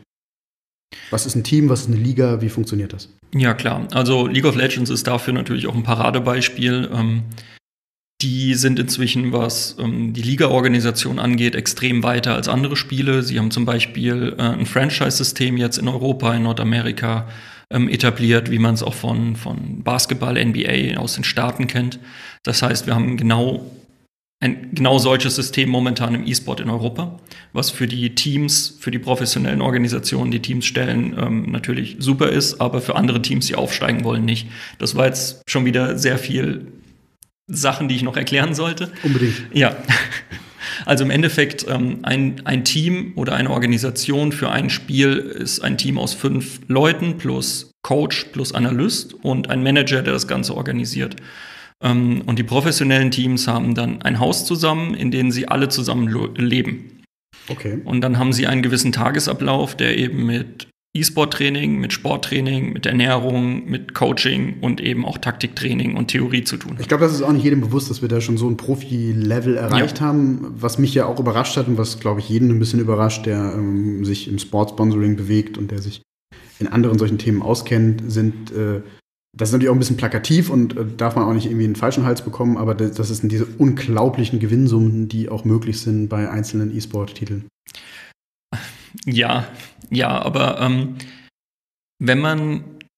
Was ist ein Team, was ist eine Liga, wie funktioniert das? Ja, klar. Also League of Legends ist dafür natürlich auch ein Paradebeispiel. Ähm, Die sind inzwischen, was ähm, die Liga-Organisation angeht, extrem weiter als andere Spiele. Sie haben zum Beispiel äh, ein Franchise-System jetzt in Europa, in Nordamerika ähm, etabliert, wie man es auch von, von Basketball, N B A aus den Staaten kennt. Das heißt, wir haben genau ein genau solches System momentan im E-Sport in Europa, was für die Teams, für die professionellen Organisationen, die Teams stellen, ähm, natürlich super ist, aber für andere Teams, die aufsteigen wollen, nicht. Das war jetzt schon wieder sehr viel Sachen, die ich noch erklären sollte. Unbedingt. Ja. Also im Endeffekt ähm, ein, ein Team oder eine Organisation für ein Spiel ist ein Team aus fünf Leuten plus Coach plus Analyst und ein Manager, der das Ganze organisiert. Ähm, und die professionellen Teams haben dann ein Haus zusammen, in dem sie alle zusammen lo- leben. Okay. Und dann haben sie einen gewissen Tagesablauf, der eben mit E-Sport-Training, mit Sporttraining, mit Ernährung, mit Coaching und eben auch Taktiktraining und Theorie zu tun hat. Ich glaube, das ist auch nicht jedem bewusst, dass wir da schon so ein Profi-Level erreicht ja. haben. Was mich ja auch überrascht hat und was, glaube ich, jeden ein bisschen überrascht, der ähm, sich im Sportsponsoring bewegt und der sich in anderen solchen Themen auskennt, sind, äh, das ist natürlich auch ein bisschen plakativ und äh, darf man auch nicht irgendwie einen falschen Hals bekommen, aber das, das sind diese unglaublichen Gewinnsummen, die auch möglich sind bei einzelnen E-Sport-Titeln. Ja, ja, aber ähm, wenn man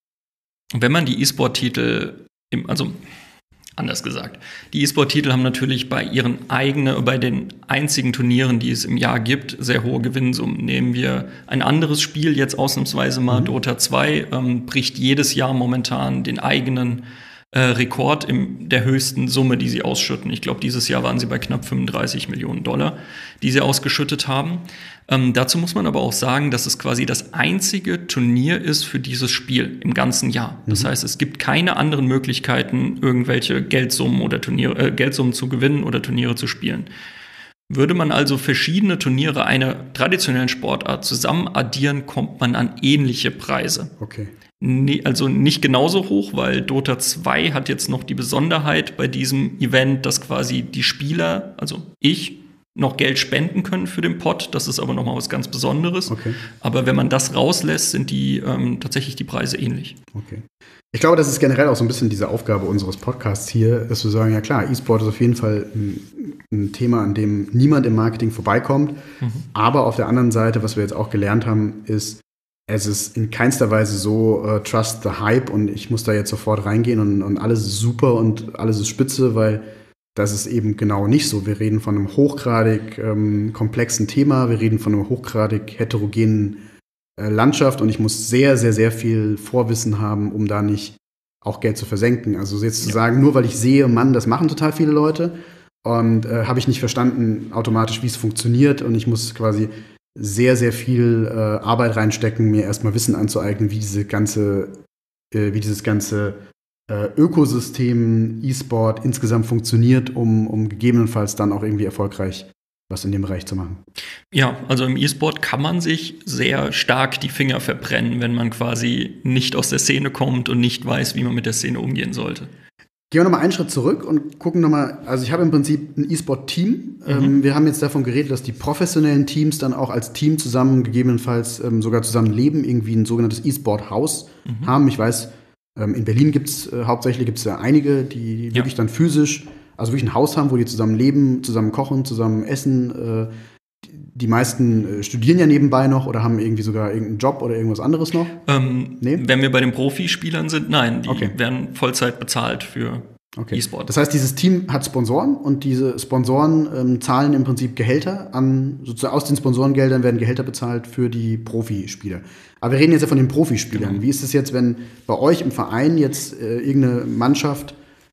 wenn man die E-Sport-Titel, im, also anders gesagt, die E-Sport-Titel haben natürlich bei ihren eigenen, bei den einzigen Turnieren, die es im Jahr gibt, sehr hohe Gewinnsummen. Nehmen wir ein anderes Spiel jetzt ausnahmsweise mal, mhm. Dota zwei, ähm, bricht jedes Jahr momentan den eigenen äh, Rekord in der höchsten Summe, die sie ausschütten. Ich glaube, dieses Jahr waren sie bei knapp fünfunddreißig Millionen Dollar, die sie ausgeschüttet haben. Ähm, dazu muss man aber auch sagen, dass es quasi das einzige Turnier ist für dieses Spiel im ganzen Jahr. Das mhm. heißt, es gibt keine anderen Möglichkeiten, irgendwelche Geldsummen oder Turniere, äh, Geldsummen zu gewinnen oder Turniere zu spielen. Würde man also verschiedene Turniere einer traditionellen Sportart zusammen addieren, kommt man an ähnliche Preise. Okay. Nee, also nicht genauso hoch, weil Dota zwei hat jetzt noch die Besonderheit bei diesem Event, dass quasi die Spieler, also ich, noch Geld spenden können für den Pot. Das ist aber nochmal was ganz Besonderes. Okay. Aber wenn man das rauslässt, sind die ähm, tatsächlich die Preise ähnlich. Okay. Ich glaube, das ist generell auch so ein bisschen diese Aufgabe unseres Podcasts hier, dass wir sagen, ja klar, E-Sport ist auf jeden Fall ein, ein Thema, an dem niemand im Marketing vorbeikommt. Mhm. Aber auf der anderen Seite, was wir jetzt auch gelernt haben, ist, es ist in keinster Weise so uh, trust the hype und ich muss da jetzt sofort reingehen und, und alles ist super und alles ist spitze, weil das ist eben genau nicht so. Wir reden von einem hochgradig ähm, komplexen Thema, wir reden von einer hochgradig heterogenen äh, Landschaft und ich muss sehr, sehr, sehr viel Vorwissen haben, um da nicht auch Geld zu versenken. Also jetzt zu ja. sagen, nur weil ich sehe, Mann, das machen total viele Leute und äh, habe ich nicht verstanden automatisch, wie es funktioniert und ich muss quasi sehr, sehr viel äh, Arbeit reinstecken, mir erstmal Wissen anzueignen, wie diese ganze, äh, wie dieses ganze äh, Ökosystem E-Sport insgesamt funktioniert, um, um gegebenenfalls dann auch irgendwie erfolgreich was in dem Bereich zu machen. Ja, also im E-Sport kann man sich sehr stark die Finger verbrennen, wenn man quasi nicht aus der Szene kommt und nicht weiß, wie man mit der Szene umgehen sollte. Gehen wir nochmal einen Schritt zurück und gucken nochmal, also ich habe im Prinzip ein E-Sport-Team. Mhm. Ähm, wir haben jetzt davon geredet, dass die professionellen Teams dann auch als Team zusammen, gegebenenfalls ähm, sogar zusammen leben, irgendwie ein sogenanntes E-Sport-Haus mhm. haben. Ich weiß, ähm, in Berlin gibt es äh, hauptsächlich gibt's ja einige, die, die ja. wirklich dann physisch, also wirklich ein Haus haben, wo die zusammen leben, zusammen kochen, zusammen essen. Äh, Die meisten studieren ja nebenbei noch oder haben irgendwie sogar irgendeinen Job oder irgendwas anderes noch? Ähm, nee? Wenn wir bei den Profispielern sind, nein, die okay. werden Vollzeit bezahlt für okay. E-Sport. Das heißt, dieses Team hat Sponsoren und diese Sponsoren ähm, zahlen im Prinzip Gehälter an, sozusagen aus den Sponsorengeldern werden Gehälter bezahlt für die Profispieler. Aber wir reden jetzt ja von den Profispielern. Genau. Wie ist es jetzt, wenn bei euch im Verein jetzt äh, irgendeine Mannschaft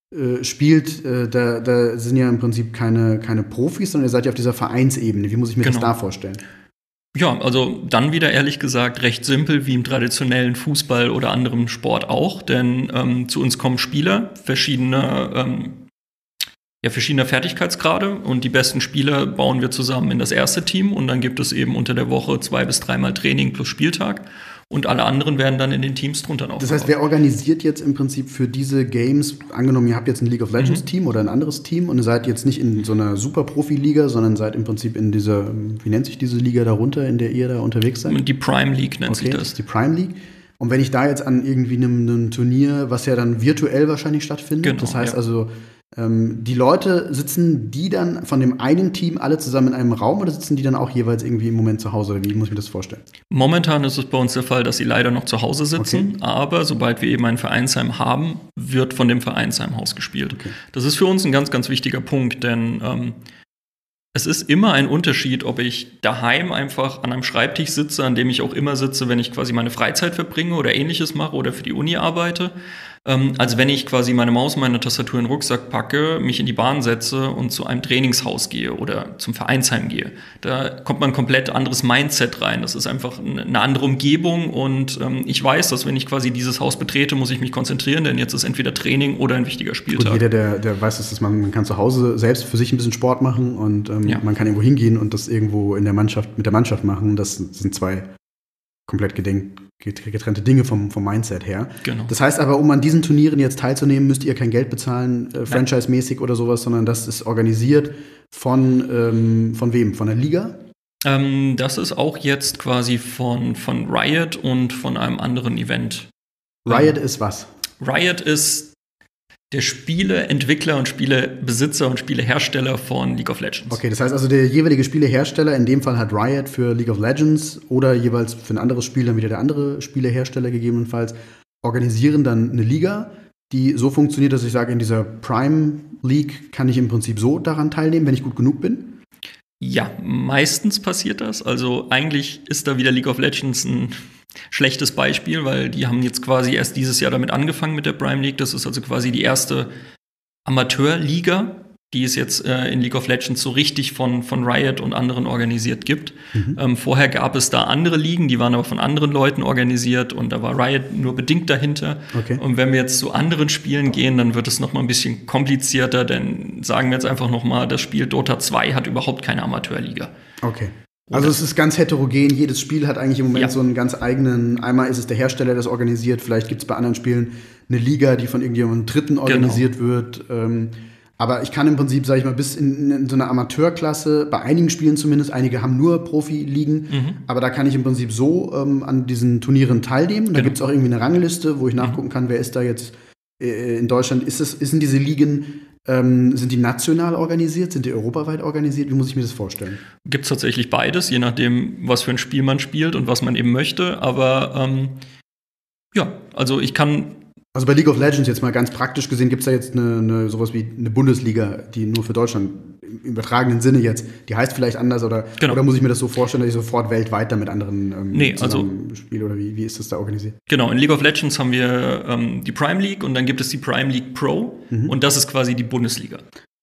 spielt, äh, da, da sind ja im Prinzip keine, keine Profis, sondern ihr seid ja auf dieser Vereinsebene. Wie muss ich mir genau. das da vorstellen? Ja, also dann wieder ehrlich gesagt recht simpel wie im traditionellen Fußball oder anderem Sport auch, denn ähm, zu uns kommen Spieler verschiedener, ähm, ja, verschiedener Fertigkeitsgrade und die besten Spieler bauen wir zusammen in das erste Team und dann gibt es eben unter der Woche zwei bis dreimal Training plus Spieltag. Und alle anderen werden dann in den Teams drunter aufgebaut. Das heißt, wer organisiert jetzt im Prinzip für diese Games, angenommen, ihr habt jetzt ein League of Legends mhm. Team oder ein anderes Team und ihr seid jetzt nicht in so einer Super-Profi-Liga, sondern seid im Prinzip in dieser, wie nennt sich diese Liga darunter, in der ihr da unterwegs seid? Die Prime League nennt okay, sich das. Die Prime League. Und wenn ich da jetzt an irgendwie einem, einem Turnier, was ja dann virtuell wahrscheinlich stattfindet, genau, das heißt ja. also, Ähm, die Leute, sitzen die dann von dem einen Team alle zusammen in einem Raum oder sitzen die dann auch jeweils irgendwie im Moment zu Hause? Oder wie muss ich mir das vorstellen? Momentan ist es bei uns der Fall, dass sie leider noch zu Hause sitzen, okay. aber sobald wir eben ein Vereinsheim haben, wird von dem Vereinsheimhaus gespielt. Okay. Das ist für uns ein ganz, ganz wichtiger Punkt, denn ähm, es ist immer ein Unterschied, ob ich daheim einfach an einem Schreibtisch sitze, an dem ich auch immer sitze, wenn ich quasi meine Freizeit verbringe oder Ähnliches mache oder für die Uni arbeite, ähm, als wenn ich quasi meine Maus, meine Tastatur in den Rucksack packe, mich in die Bahn setze und zu einem Trainingshaus gehe oder zum Vereinsheim gehe. Da kommt man ein komplett anderes Mindset rein. Das ist einfach eine andere Umgebung und ähm, ich weiß, dass wenn ich quasi dieses Haus betrete, muss ich mich konzentrieren, denn jetzt ist entweder Training oder ein wichtiger Spieltag. Und jeder, der, der weiß, dass man, man kann zu Hause selbst für sich ein bisschen Sport machen und ähm, ja. man kann irgendwo hingehen und das irgendwo in der Mannschaft, mit der Mannschaft machen. Das sind zwei komplett gedenk, getrennte Dinge vom, vom Mindset her. Genau. Das heißt aber, um an diesen Turnieren jetzt teilzunehmen, müsst ihr kein Geld bezahlen, äh, franchise-mäßig oder sowas, sondern das ist organisiert von, ähm, von wem? Von der Liga? Ähm, das ist auch jetzt quasi von, von Riot und von einem anderen Event. Riot ähm, ist was? Riot ist der Spieleentwickler und Spielebesitzer und Spielehersteller von League of Legends. Okay, das heißt also, der jeweilige Spielehersteller, in dem Fall hat Riot für League of Legends oder jeweils für ein anderes Spiel dann wieder der andere Spielehersteller gegebenenfalls, organisieren dann eine Liga, die so funktioniert, dass ich sage, in dieser Prime League kann ich im Prinzip so daran teilnehmen, wenn ich gut genug bin? Ja, meistens passiert das. Also eigentlich ist da wieder League of Legends ein schlechtes Beispiel, weil die haben jetzt quasi erst dieses Jahr damit angefangen mit der Prime League. Das ist also quasi die erste Amateurliga, die es jetzt äh, in League of Legends so richtig von, von Riot und anderen organisiert gibt. Mhm. Ähm, vorher gab es da andere Ligen, die waren aber von anderen Leuten organisiert und da war Riot nur bedingt dahinter. Okay. Und wenn wir jetzt zu anderen Spielen gehen, dann wird es noch mal ein bisschen komplizierter, denn sagen wir jetzt einfach noch mal, das Spiel Dota zwei hat überhaupt keine Amateurliga. Okay. Also es ist ganz heterogen, jedes Spiel hat eigentlich im Moment ja. so einen ganz eigenen, einmal ist es der Hersteller, der das organisiert, vielleicht gibt es bei anderen Spielen eine Liga, die von irgendjemandem Dritten organisiert genau. wird. Ähm, aber ich kann im Prinzip, sage ich mal, bis in, in so einer Amateurklasse, bei einigen Spielen zumindest, einige haben nur Profiligen, mhm. aber da kann ich im Prinzip so ähm, an diesen Turnieren teilnehmen. Da genau. gibt es auch irgendwie eine Rangliste, wo ich nachgucken kann, wer ist da jetzt äh, in Deutschland. Ist es, sind diese Ligen Ähm, sind die national organisiert? Sind die europaweit organisiert? Wie muss ich mir das vorstellen? Gibt es tatsächlich beides, je nachdem, was für ein Spiel man spielt und was man eben möchte. Aber ähm, ja, also ich kann. Also bei League of Legends jetzt mal ganz praktisch gesehen, gibt es da jetzt eine, eine, sowas wie eine Bundesliga, die nur für Deutschland im übertragenen Sinne jetzt, die heißt vielleicht anders oder, genau. oder muss ich mir das so vorstellen, dass ich sofort weltweit da mit anderen ähm, nee, also, spiele oder wie, wie ist das da organisiert? Genau, in League of Legends haben wir ähm, die Prime League und dann gibt es die Prime League Pro mhm. und das ist quasi die Bundesliga.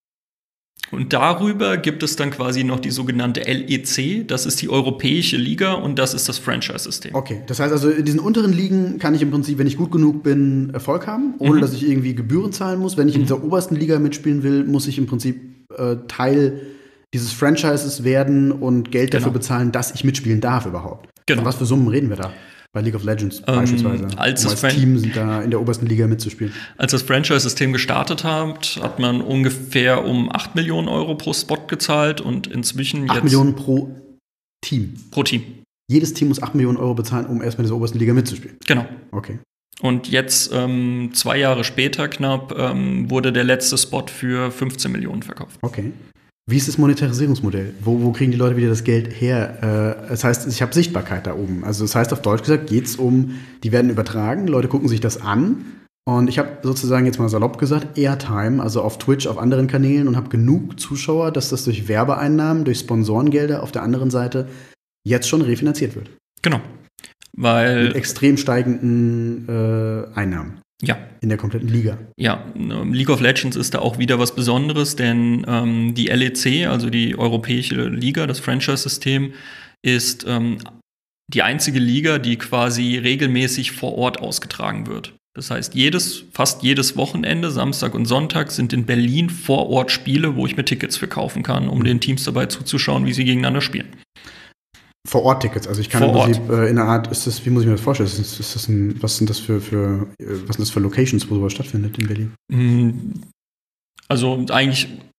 Und darüber gibt es dann quasi noch die sogenannte L E C, das ist die Europäische Liga und das ist das Franchise-System. Okay, das heißt also, in diesen unteren Ligen kann ich im Prinzip, wenn ich gut genug bin, Erfolg haben, ohne mhm. dass ich irgendwie Gebühren zahlen muss. Wenn ich in dieser obersten Liga mitspielen will, muss ich im Prinzip äh, Teil dieses Franchises werden und Geld dafür genau. bezahlen, dass ich mitspielen darf überhaupt. Genau. Von was für Summen reden wir da? Bei League of Legends ähm, beispielsweise, als, um als Team sind da in der obersten Liga mitzuspielen. Als das Franchise-System gestartet hat, hat man ungefähr um acht Millionen Euro pro Spot gezahlt und inzwischen jetzt... acht Millionen pro Team? Pro Team. Jedes Team muss acht Millionen Euro bezahlen, um erstmal in dieser obersten Liga mitzuspielen? Genau. Okay. Und jetzt, ähm, zwei Jahre später knapp, ähm, wurde der letzte Spot für fünfzehn Millionen verkauft. Okay. Wie ist das Monetarisierungsmodell? Wo, wo kriegen die Leute wieder das Geld her? Äh, das heißt, ich habe Sichtbarkeit da oben. Also das heißt, auf Deutsch gesagt, geht es um, die werden übertragen, Leute gucken sich das an. Und ich habe sozusagen jetzt mal salopp gesagt, Airtime, also auf Twitch, auf anderen Kanälen und habe genug Zuschauer, dass das durch Werbeeinnahmen, durch Sponsorengelder auf der anderen Seite jetzt schon refinanziert wird. Genau. Weil mit extrem steigenden äh, Einnahmen. Ja. In der kompletten Liga. Ja, League of Legends ist da auch wieder was Besonderes, denn ähm, die L E C, also die Europäische Liga, das Franchise-System, ist ähm, die einzige Liga, die quasi regelmäßig vor Ort ausgetragen wird. Das heißt, jedes, fast jedes Wochenende, Samstag und Sonntag, sind in Berlin vor Ort Spiele, wo ich mir Tickets verkaufen kann, um den Teams dabei zuzuschauen, wie sie gegeneinander spielen. Vor-Ort-Tickets, also ich kann Vor im Prinzip äh, in einer Art, ist das, wie muss ich mir das vorstellen? Ist das, ist das ein, was sind das für, für, was sind das für Locations, wo sowas stattfindet in Berlin? Also eigentlich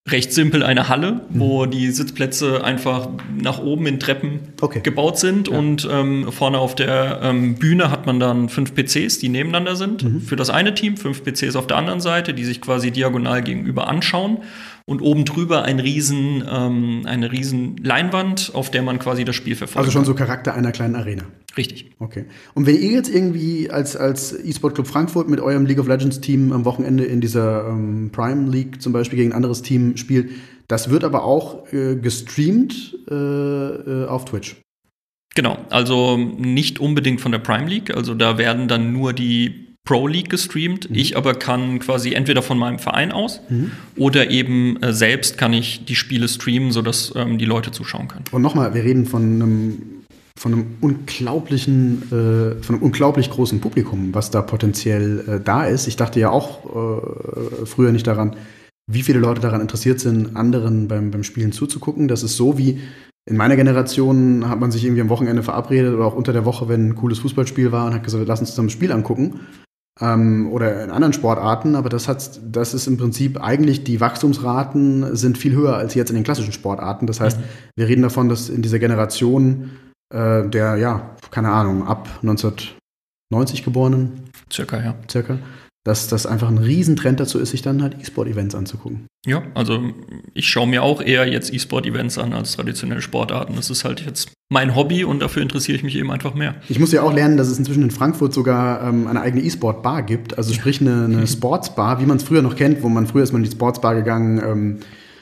recht simpel eine Halle, mhm. wo die Sitzplätze einfach nach oben in Treppen okay. gebaut sind. Ja. Und ähm, vorne auf der ähm, Bühne hat man dann fünf P Cs, die nebeneinander sind. Mhm. Für das eine Team, fünf P Cs auf der anderen Seite, die sich quasi diagonal gegenüber anschauen. Und oben drüber ein riesen, ähm, eine riesen Leinwand, auf der man quasi das Spiel verfolgt. Also schon so Charakter einer kleinen Arena. Richtig. Okay. Und wenn ihr jetzt irgendwie als, als E-Sport Club Frankfurt mit eurem League of Legends Team am Wochenende in dieser ähm, Prime League zum Beispiel gegen ein anderes Team spielt, das wird aber auch äh, gestreamt äh, äh, auf Twitch. Genau, also nicht unbedingt von der Prime League, also da werden dann nur die Pro League gestreamt. Mhm. Ich aber kann quasi entweder von meinem Verein aus mhm. oder eben äh, selbst kann ich die Spiele streamen, sodass ähm, die Leute zuschauen können. Und nochmal, wir reden von einem, von einem unglaublichen, äh, von einem unglaublich großen Publikum, was da potenziell äh, da ist. Ich dachte ja auch äh, früher nicht daran, wie viele Leute daran interessiert sind, anderen beim, beim Spielen zuzugucken. Das ist so wie in meiner Generation hat man sich irgendwie am Wochenende verabredet oder auch unter der Woche, wenn ein cooles Fußballspiel war und hat gesagt, lass uns zusammen ein Spiel angucken. Ähm, oder in anderen Sportarten, aber das hat, das ist im Prinzip eigentlich, die Wachstumsraten sind viel höher als jetzt in den klassischen Sportarten. Das heißt, mhm. wir reden davon, dass in dieser Generation äh, der, ja, keine Ahnung, ab neunzehnhundertneunzig Geborenen, circa, ja, circa, dass das einfach ein Riesentrend dazu ist, sich dann halt E-Sport-Events anzugucken. Ja, also ich schaue mir auch eher jetzt E-Sport-Events an als traditionelle Sportarten. Das ist halt jetzt mein Hobby und dafür interessiere ich mich eben einfach mehr. Ich muss ja auch lernen, dass es inzwischen in Frankfurt sogar ähm, eine eigene E-Sport-Bar gibt. Also sprich eine, eine Sportsbar, wie man es früher noch kennt, wo man früher ist man in die Sportsbar gegangen. Ähm,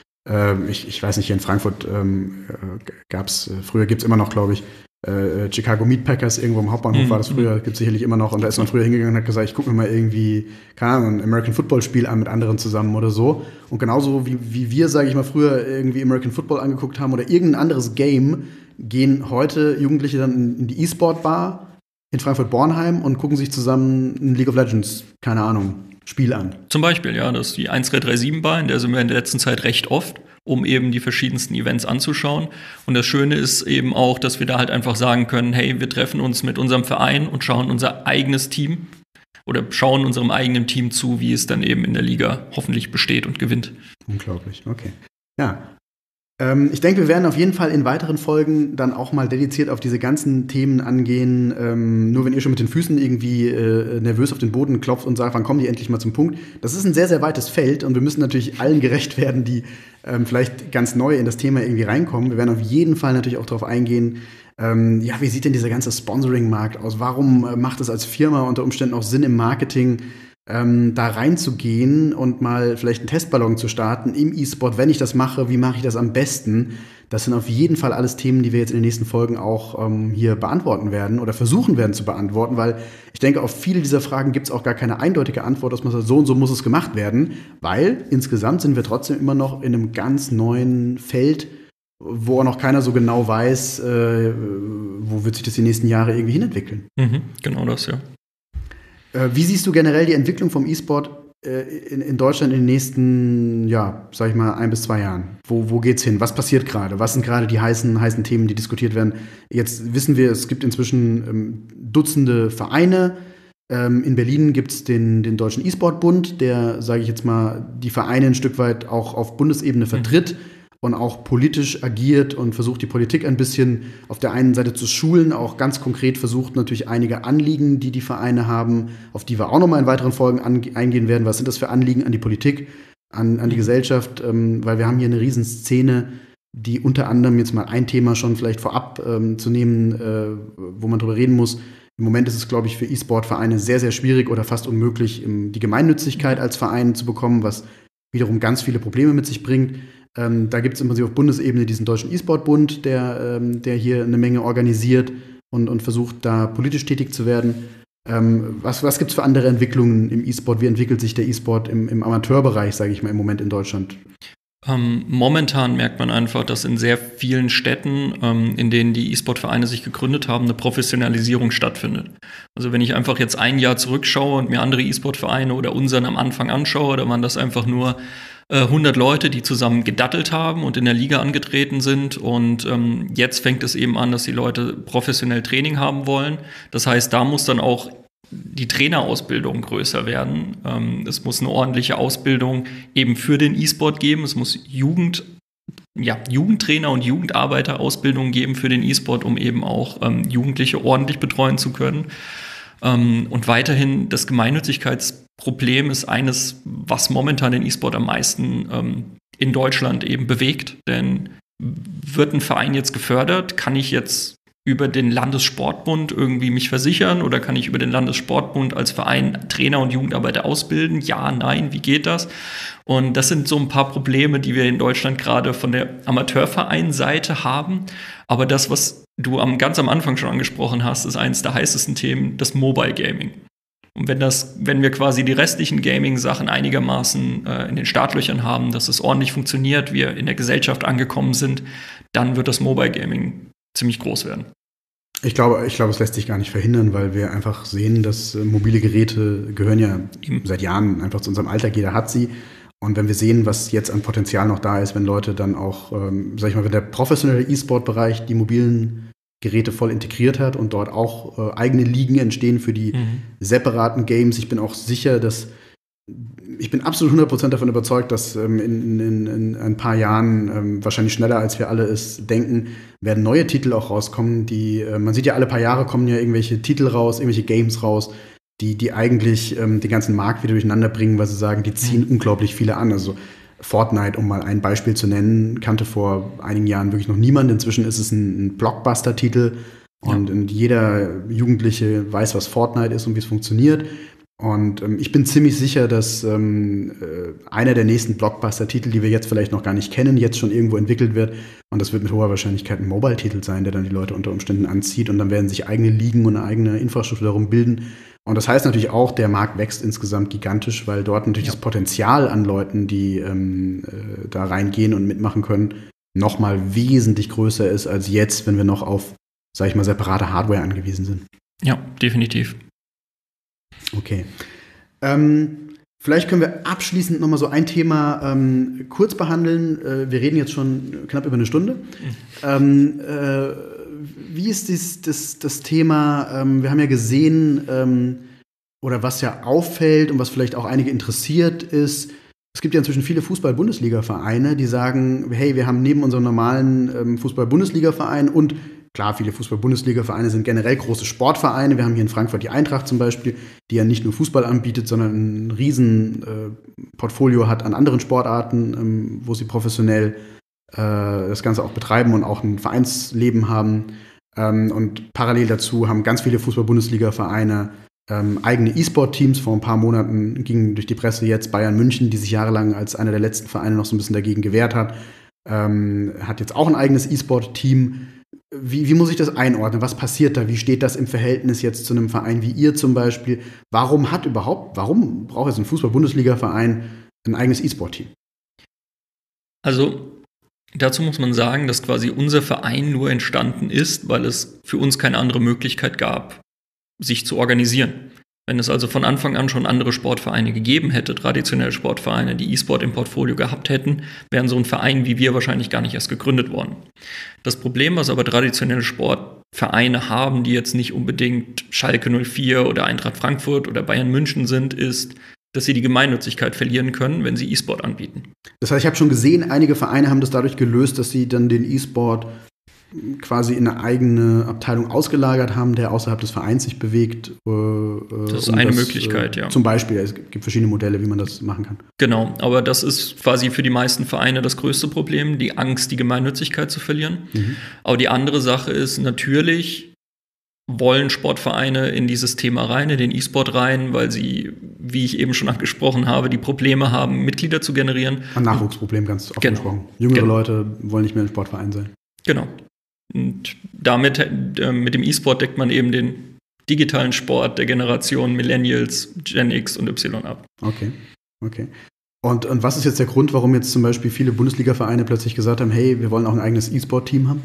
äh, ich, ich weiß nicht, hier in Frankfurt ähm, äh, gab es, früher gibt es immer noch, glaube ich, Äh, Chicago Meatpackers, irgendwo im Hauptbahnhof mhm. war das früher, gibt es sicherlich immer noch. Und da ist man früher hingegangen und hat gesagt, ich gucke mir mal irgendwie, keine Ahnung, ein American Football Spiel an mit anderen zusammen oder so. Und genauso wie, wie wir, sage ich mal, früher irgendwie American Football angeguckt haben oder irgendein anderes Game, gehen heute Jugendliche dann in, in die E-Sport Bar in Frankfurt-Bornheim und gucken sich zusammen ein League of Legends, keine Ahnung, Spiel an. Zum Beispiel, ja, das ist die eins drei drei sieben Bar, in der sind wir in der letzten Zeit recht oft, um eben die verschiedensten Events anzuschauen. Und das Schöne ist eben auch, dass wir da halt einfach sagen können, hey, wir treffen uns mit unserem Verein und schauen unser eigenes Team oder schauen unserem eigenen Team zu, wie es dann eben in der Liga hoffentlich besteht und gewinnt. Unglaublich, okay. Ja, ähm, ich denke, wir werden auf jeden Fall in weiteren Folgen dann auch mal dediziert auf diese ganzen Themen angehen. Ähm, nur wenn ihr schon mit den Füßen irgendwie äh, nervös auf den Boden klopft und sagt, wann kommen die endlich mal zum Punkt. Das ist ein sehr, sehr weites Feld und wir müssen natürlich allen gerecht werden, die ähm, vielleicht ganz neu in das Thema irgendwie reinkommen. Wir werden auf jeden Fall natürlich auch darauf eingehen, ähm, ja, wie sieht denn dieser ganze Sponsoring-Markt aus? Warum äh, macht es als Firma unter Umständen auch Sinn im Marketing, Ähm, da reinzugehen und mal vielleicht einen Testballon zu starten im E-Sport. Wenn ich das mache, wie mache ich das am besten? Das sind auf jeden Fall alles Themen, die wir jetzt in den nächsten Folgen auch ähm, hier beantworten werden oder versuchen werden zu beantworten, weil ich denke, auf viele dieser Fragen gibt es auch gar keine eindeutige Antwort, dass man sagt, so und so muss es gemacht werden, weil insgesamt sind wir trotzdem immer noch in einem ganz neuen Feld, wo auch noch keiner so genau weiß, äh, wo wird sich das die nächsten Jahre irgendwie hinentwickeln. Mhm, genau das, ja. Wie siehst du generell die Entwicklung vom E-Sport äh, in, in Deutschland in den nächsten, ja, sag ich mal, ein bis zwei Jahren? Wo, wo geht's hin? Was passiert gerade? Was sind gerade die heißen, heißen Themen, die diskutiert werden? Jetzt wissen wir, es gibt inzwischen ähm, Dutzende Vereine. Ähm, in Berlin gibt es den, den Deutschen E-Sport-Bund, der, sage ich jetzt mal, die Vereine ein Stück weit auch auf Bundesebene vertritt. Mhm. Und auch politisch agiert und versucht, die Politik ein bisschen auf der einen Seite zu schulen, auch ganz konkret versucht natürlich einige Anliegen, die die Vereine haben, auf die wir auch nochmal in weiteren Folgen ange- eingehen werden. Was sind das für Anliegen an die Politik, an, an die Gesellschaft? Ähm, weil wir haben hier eine Riesenszene, die unter anderem jetzt mal ein Thema schon vielleicht vorab ähm, zu nehmen, äh, wo man drüber reden muss. Im Moment ist es, glaube ich, für E-Sport-Vereine sehr, sehr schwierig oder fast unmöglich, die Gemeinnützigkeit als Verein zu bekommen, was wiederum ganz viele Probleme mit sich bringt. Ähm, da gibt es im Prinzip auf Bundesebene diesen Deutschen E-Sport-Bund, der, ähm, der hier eine Menge organisiert und, und versucht, da politisch tätig zu werden. Ähm, was was gibt es für andere Entwicklungen im E-Sport? Wie entwickelt sich der E-Sport im, im Amateurbereich, sage ich mal, im Moment in Deutschland? Ähm, momentan merkt man einfach, dass in sehr vielen Städten, ähm, in denen die E-Sport-Vereine sich gegründet haben, eine Professionalisierung stattfindet. Also wenn ich einfach jetzt ein Jahr zurückschaue und mir andere E-Sport-Vereine oder unseren am Anfang anschaue, da waren das einfach nur hundert Leute, die zusammen gedattelt haben und in der Liga angetreten sind. Und ähm, jetzt fängt es eben an, dass die Leute professionell Training haben wollen. Das heißt, da muss dann auch die Trainerausbildung größer werden. Ähm, es muss eine ordentliche Ausbildung eben für den E-Sport geben. Es muss Jugend, ja, Jugendtrainer und Jugendarbeiterausbildung geben für den E-Sport, um eben auch ähm, Jugendliche ordentlich betreuen zu können. Ähm, und weiterhin das Gemeinnützigkeitsproblem ist eines, was momentan den E-Sport am meisten ähm, in Deutschland eben bewegt. Denn wird ein Verein jetzt gefördert? Kann ich jetzt über den Landessportbund irgendwie mich versichern oder kann ich über den Landessportbund als Verein Trainer und Jugendarbeiter ausbilden? Ja, nein, wie geht das? Und das sind so ein paar Probleme, die wir in Deutschland gerade von der Amateurvereinsseite haben. Aber das, was du am, ganz am Anfang schon angesprochen hast, ist eines der heißesten Themen, das Mobile Gaming. Und wenn das, wenn wir quasi die restlichen Gaming-Sachen einigermaßen äh, in den Startlöchern haben, dass es ordentlich funktioniert, wir in der Gesellschaft angekommen sind, dann wird das Mobile Gaming ziemlich groß werden. Ich glaube, ich glaube, es lässt sich gar nicht verhindern, weil wir einfach sehen, dass äh, mobile Geräte gehören ja Eben. seit Jahren einfach zu unserem Alltag. Jeder hat sie. Und wenn wir sehen, was jetzt an Potenzial noch da ist, wenn Leute dann auch, ähm, sag ich mal, wenn der professionelle E-Sport-Bereich die mobilen Geräte voll integriert hat und dort auch äh, eigene Ligen entstehen für die mhm. separaten Games. Ich bin auch sicher, dass ich bin absolut hundert Prozent davon überzeugt, dass ähm, in, in, in ein paar Jahren, ähm, wahrscheinlich schneller als wir alle es denken, werden neue Titel auch rauskommen, die, äh, man sieht ja alle paar Jahre kommen ja irgendwelche Titel raus, irgendwelche Games raus, die, die eigentlich ähm, den ganzen Markt wieder durcheinander bringen, weil sie sagen, die ziehen mhm. unglaublich viele an. Also Fortnite, um mal ein Beispiel zu nennen, kannte vor einigen Jahren wirklich noch niemand. Inzwischen ist es ein, ein Blockbuster-Titel und, ja. und jeder Jugendliche weiß, was Fortnite ist und wie es funktioniert. Und ähm, ich bin ziemlich sicher, dass ähm, äh, einer der nächsten Blockbuster-Titel, die wir jetzt vielleicht noch gar nicht kennen, jetzt schon irgendwo entwickelt wird. Und das wird mit hoher Wahrscheinlichkeit ein Mobile-Titel sein, der dann die Leute unter Umständen anzieht. Und dann werden sich eigene Ligen und eine eigene Infrastruktur darum bilden. Und das heißt natürlich auch, der Markt wächst insgesamt gigantisch, weil dort natürlich ja. das Potenzial an Leuten, die ähm, äh, da reingehen und mitmachen können, nochmal wesentlich größer ist als jetzt, wenn wir noch auf, sag ich mal, separate Hardware angewiesen sind. Ja, definitiv. Okay. Ähm, vielleicht können wir abschließend noch mal so ein Thema ähm, kurz behandeln. Äh, wir reden jetzt schon knapp über eine Stunde. Mhm. Ähm, äh, wie ist dies, das, das Thema, ähm, wir haben ja gesehen, ähm, oder was ja auffällt und was vielleicht auch einige interessiert ist, es gibt ja inzwischen viele Fußball-Bundesliga-Vereine, die sagen, hey, wir haben neben unserem normalen ähm, Fußball-Bundesliga-Verein und klar, viele Fußball-Bundesliga-Vereine sind generell große Sportvereine. Wir haben hier in Frankfurt die Eintracht zum Beispiel, die ja nicht nur Fußball anbietet, sondern ein riesen äh, Portfolio hat an anderen Sportarten, ähm, wo sie professionell äh, das Ganze auch betreiben und auch ein Vereinsleben haben. Ähm, und parallel dazu haben ganz viele Fußball-Bundesliga-Vereine ähm, eigene E-Sport-Teams. Vor ein paar Monaten ging durch die Presse jetzt Bayern München, die sich jahrelang als einer der letzten Vereine noch so ein bisschen dagegen gewehrt hat, ähm, hat jetzt auch ein eigenes E-Sport-Team. Wie, wie muss ich das einordnen? Was passiert da? Wie steht das im Verhältnis jetzt zu einem Verein wie ihr zum Beispiel? Warum hat überhaupt, warum braucht jetzt ein Fußball-Bundesliga-Verein ein eigenes E-Sport-Team? Also dazu muss man sagen, dass quasi unser Verein nur entstanden ist, weil es für uns keine andere Möglichkeit gab, sich zu organisieren. Wenn es also von Anfang an schon andere Sportvereine gegeben hätte, traditionelle Sportvereine, die E-Sport im Portfolio gehabt hätten, wären so ein Verein wie wir wahrscheinlich gar nicht erst gegründet worden. Das Problem, was aber traditionelle Sportvereine haben, die jetzt nicht unbedingt Schalke null vier oder Eintracht Frankfurt oder Bayern München sind, ist, dass sie die Gemeinnützigkeit verlieren können, wenn sie E-Sport anbieten. Das heißt, ich habe schon gesehen, einige Vereine haben das dadurch gelöst, dass sie dann den E-Sport quasi in eine eigene Abteilung ausgelagert haben, der außerhalb des Vereins sich bewegt. Äh, das ist um eine das, Möglichkeit, äh, ja. Zum Beispiel, es gibt verschiedene Modelle, wie man das machen kann. Genau, aber das ist quasi für die meisten Vereine das größte Problem, die Angst, die Gemeinnützigkeit zu verlieren. Mhm. Aber die andere Sache ist, natürlich wollen Sportvereine in dieses Thema rein, in den E-Sport rein, weil sie, wie ich eben schon angesprochen habe, die Probleme haben, Mitglieder zu generieren. Ein Nachwuchsproblem, ganz offen gesprochen. Jüngere genau. Leute wollen nicht mehr im Sportverein sein. Genau. Und damit, äh, mit dem E-Sport deckt man eben den digitalen Sport der Generation Millennials, Gen X und Y ab. Okay, okay. Und, und was ist jetzt der Grund, warum jetzt zum Beispiel viele Bundesliga-Vereine plötzlich gesagt haben, hey, wir wollen auch ein eigenes E-Sport-Team haben?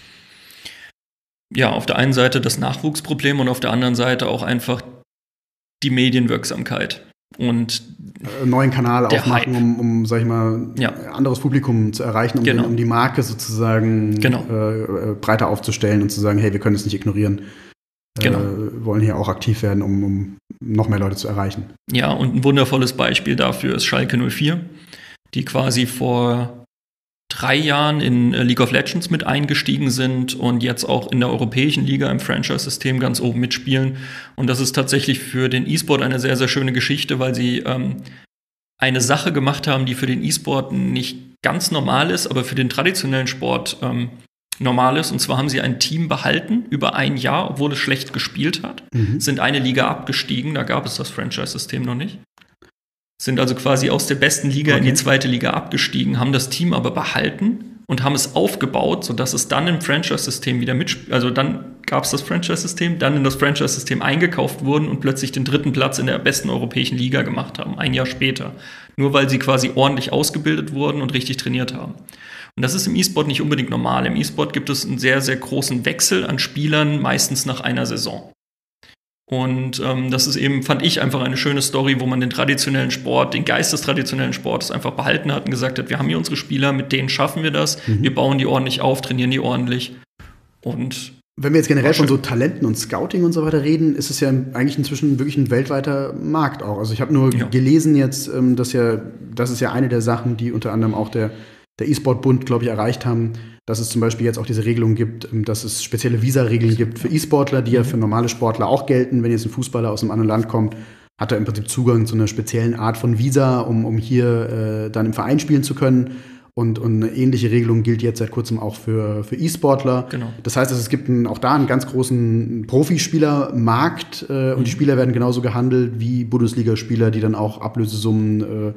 Ja, auf der einen Seite das Nachwuchsproblem und auf der anderen Seite auch einfach die Medienwirksamkeit. Und einen neuen Kanal aufmachen, um, um, sag ich mal, ja. anderes Publikum zu erreichen, um, genau. den, um die Marke sozusagen genau. äh, breiter aufzustellen und zu sagen, hey, wir können es nicht ignorieren. genau. äh, wollen hier auch aktiv werden, um, um noch mehr Leute zu erreichen. Ja, und ein wundervolles Beispiel dafür ist Schalke null vier, die quasi vor drei Jahren in League of Legends mit eingestiegen sind und jetzt auch in der europäischen Liga im Franchise-System ganz oben mitspielen. Und das ist tatsächlich für den E-Sport eine sehr, sehr schöne Geschichte, weil sie ähm, eine Sache gemacht haben, die für den E-Sport nicht ganz normal ist, aber für den traditionellen Sport ähm, normal ist. Und zwar haben sie ein Team behalten über ein Jahr, obwohl es schlecht gespielt hat, mhm. sind eine Liga abgestiegen, da gab es das Franchise-System noch nicht. Sind also quasi aus der besten Liga okay. in die zweite Liga abgestiegen, haben das Team aber behalten und haben es aufgebaut, sodass es dann im Franchise-System wieder mitspielt. Also dann gab es das Franchise-System, dann in das Franchise-System eingekauft wurden und plötzlich den dritten Platz in der besten europäischen Liga gemacht haben, ein Jahr später. Nur weil sie quasi ordentlich ausgebildet wurden und richtig trainiert haben. Und das ist im E-Sport nicht unbedingt normal. Im E-Sport gibt es einen sehr, sehr großen Wechsel an Spielern, meistens nach einer Saison. Und ähm, das ist eben, fand ich, einfach eine schöne Story, wo man den traditionellen Sport, den Geist des traditionellen Sports einfach behalten hat und gesagt hat, wir haben hier unsere Spieler, mit denen schaffen wir das, mhm. wir bauen die ordentlich auf, trainieren die ordentlich. Und wenn wir jetzt generell von so Talenten und Scouting und so weiter reden, ist es ja eigentlich inzwischen wirklich ein weltweiter Markt auch. Also ich habe nur ja. gelesen jetzt, dass ja, das ist ja eine der Sachen, die unter anderem auch der der E-Sport-Bund, glaube ich, erreicht haben, dass es zum Beispiel jetzt auch diese Regelung gibt, dass es spezielle Visa-Regeln gibt für E-Sportler, die ja für normale Sportler auch gelten. Wenn jetzt ein Fußballer aus einem anderen Land kommt, hat er im Prinzip Zugang zu einer speziellen Art von Visa, um, um hier äh, dann im Verein spielen zu können. Und, und eine ähnliche Regelung gilt jetzt seit kurzem auch für, für E-Sportler. Genau. Das heißt, es gibt einen, auch da einen ganz großen Profispielermarkt äh, und mhm. die Spieler werden genauso gehandelt wie Bundesligaspieler, die dann auch Ablösesummen äh,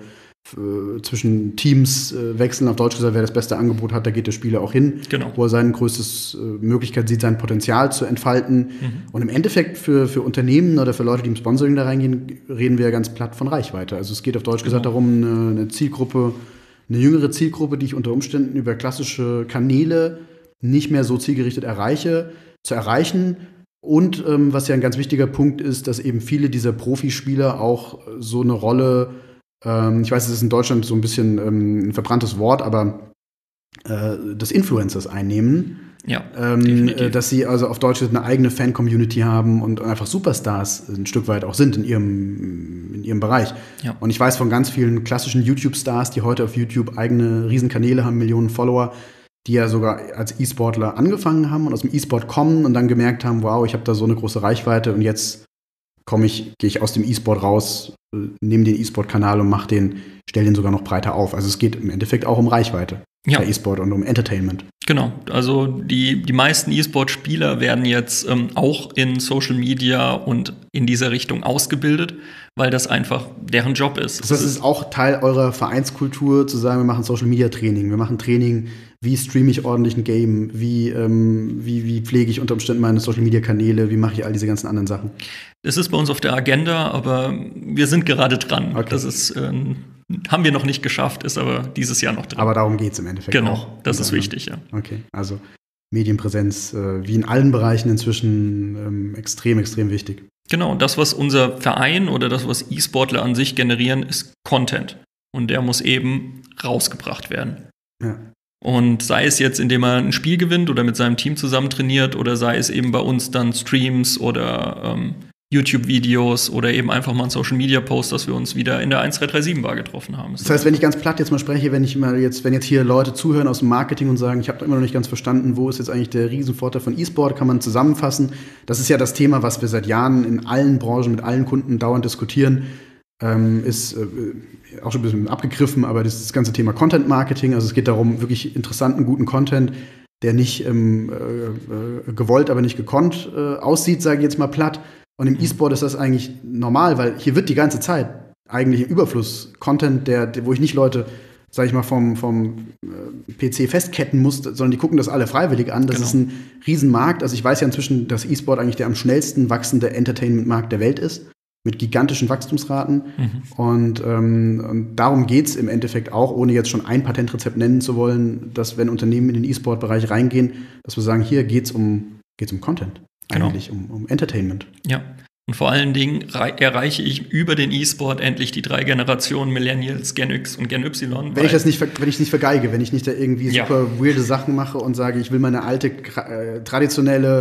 zwischen Teams äh, wechseln. Auf Deutsch gesagt, wer das beste Angebot hat, da geht der Spieler auch hin, genau. wo er seine größte äh, Möglichkeit sieht, sein Potenzial zu entfalten. Mhm. Und im Endeffekt für, für Unternehmen oder für Leute, die im Sponsoring da reingehen, reden wir ja ganz platt von Reichweite. Also es geht auf Deutsch genau. gesagt darum, eine, eine Zielgruppe, eine jüngere Zielgruppe, die ich unter Umständen über klassische Kanäle nicht mehr so zielgerichtet erreiche, zu erreichen. Und ähm, was ja ein ganz wichtiger Punkt ist, dass eben viele dieser Profispieler auch so eine Rolle, ähm, ich weiß, es ist in Deutschland so ein bisschen ähm, ein verbranntes Wort, aber äh, des Influencers einnehmen. Ja, ähm, äh, dass sie also auf Deutsch eine eigene Fan-Community haben und einfach Superstars ein Stück weit auch sind in ihrem, in ihrem Bereich. Ja. Und ich weiß von ganz vielen klassischen YouTube-Stars, die heute auf YouTube eigene Riesenkanäle haben, Millionen Follower, die ja sogar als E-Sportler angefangen haben und aus dem E-Sport kommen und dann gemerkt haben, wow, ich habe da so eine große Reichweite und jetzt komme ich, gehe ich aus dem E-Sport raus, nehme den E-Sport-Kanal und mach den, stell den sogar noch breiter auf. Also es geht im Endeffekt auch um Reichweite. Ja. Bei E-Sport und um Entertainment. Genau, also die, die meisten E-Sport-Spieler werden jetzt ähm, auch in Social Media und in dieser Richtung ausgebildet, weil das einfach deren Job ist. Das heißt, es ist auch Teil eurer Vereinskultur, zu sagen, wir machen Social-Media-Training, wir machen Training, wie streame ich ordentlich ein Game, wie, ähm, wie, wie pflege ich unter Umständen meine Social-Media-Kanäle, wie mache ich all diese ganzen anderen Sachen. Das ist bei uns auf der Agenda, aber wir sind gerade dran. Okay. Das ist ähm, haben wir noch nicht geschafft, ist aber dieses Jahr noch drin. Aber darum geht es im Endeffekt Genau, auch. das ist wichtig, ja. Okay, also Medienpräsenz, äh, wie in allen Bereichen inzwischen ähm, extrem, extrem wichtig. Genau, das, was unser Verein oder das, was E-Sportler an sich generieren, ist Content. Und der muss eben rausgebracht werden. Ja. Und sei es jetzt, indem er ein Spiel gewinnt oder mit seinem Team zusammen trainiert oder sei es eben bei uns dann Streams oder ähm, YouTube-Videos oder eben einfach mal ein Social-Media-Post, dass wir uns wieder in der eins drei drei sieben Bar getroffen haben. Das heißt, wenn ich ganz platt jetzt mal spreche, wenn ich mal jetzt, wenn jetzt hier Leute zuhören aus dem Marketing und sagen, ich habe immer noch nicht ganz verstanden, wo ist jetzt eigentlich der Riesenvorteil von E-Sport, kann man zusammenfassen. Das ist ja das Thema, was wir seit Jahren in allen Branchen mit allen Kunden dauernd diskutieren. Ähm, ist äh, auch schon ein bisschen abgegriffen, aber das ist das ganze Thema Content-Marketing. Also es geht darum, wirklich interessanten, guten Content, der nicht ähm, äh, gewollt, aber nicht gekonnt äh, aussieht, sage ich jetzt mal platt. Und im E-Sport ist das eigentlich normal, weil hier wird die ganze Zeit eigentlich im Überfluss Content, der, der wo ich nicht Leute, sag ich mal, vom, vom äh, P C festketten muss, sondern die gucken das alle freiwillig an. Das genau. ist ein Riesenmarkt. Also ich weiß ja inzwischen, dass E-Sport eigentlich der am schnellsten wachsende Entertainment-Markt der Welt ist, mit gigantischen Wachstumsraten. Mhm. Und, ähm, und darum geht's im Endeffekt auch, ohne jetzt schon ein Patentrezept nennen zu wollen, dass wenn Unternehmen in den E-Sport-Bereich reingehen, dass wir sagen, hier geht's um, geht's um Content. Eigentlich genau. um, um Entertainment. Ja, und vor allen Dingen rei- erreiche ich über den E-Sport endlich die drei Generationen Millennials, Gen X und Gen Y. Wenn ich das nicht, wenn ich nicht vergeige, wenn ich nicht da irgendwie ja. super weirde Sachen mache und sage, ich will meine alte, äh, traditionelle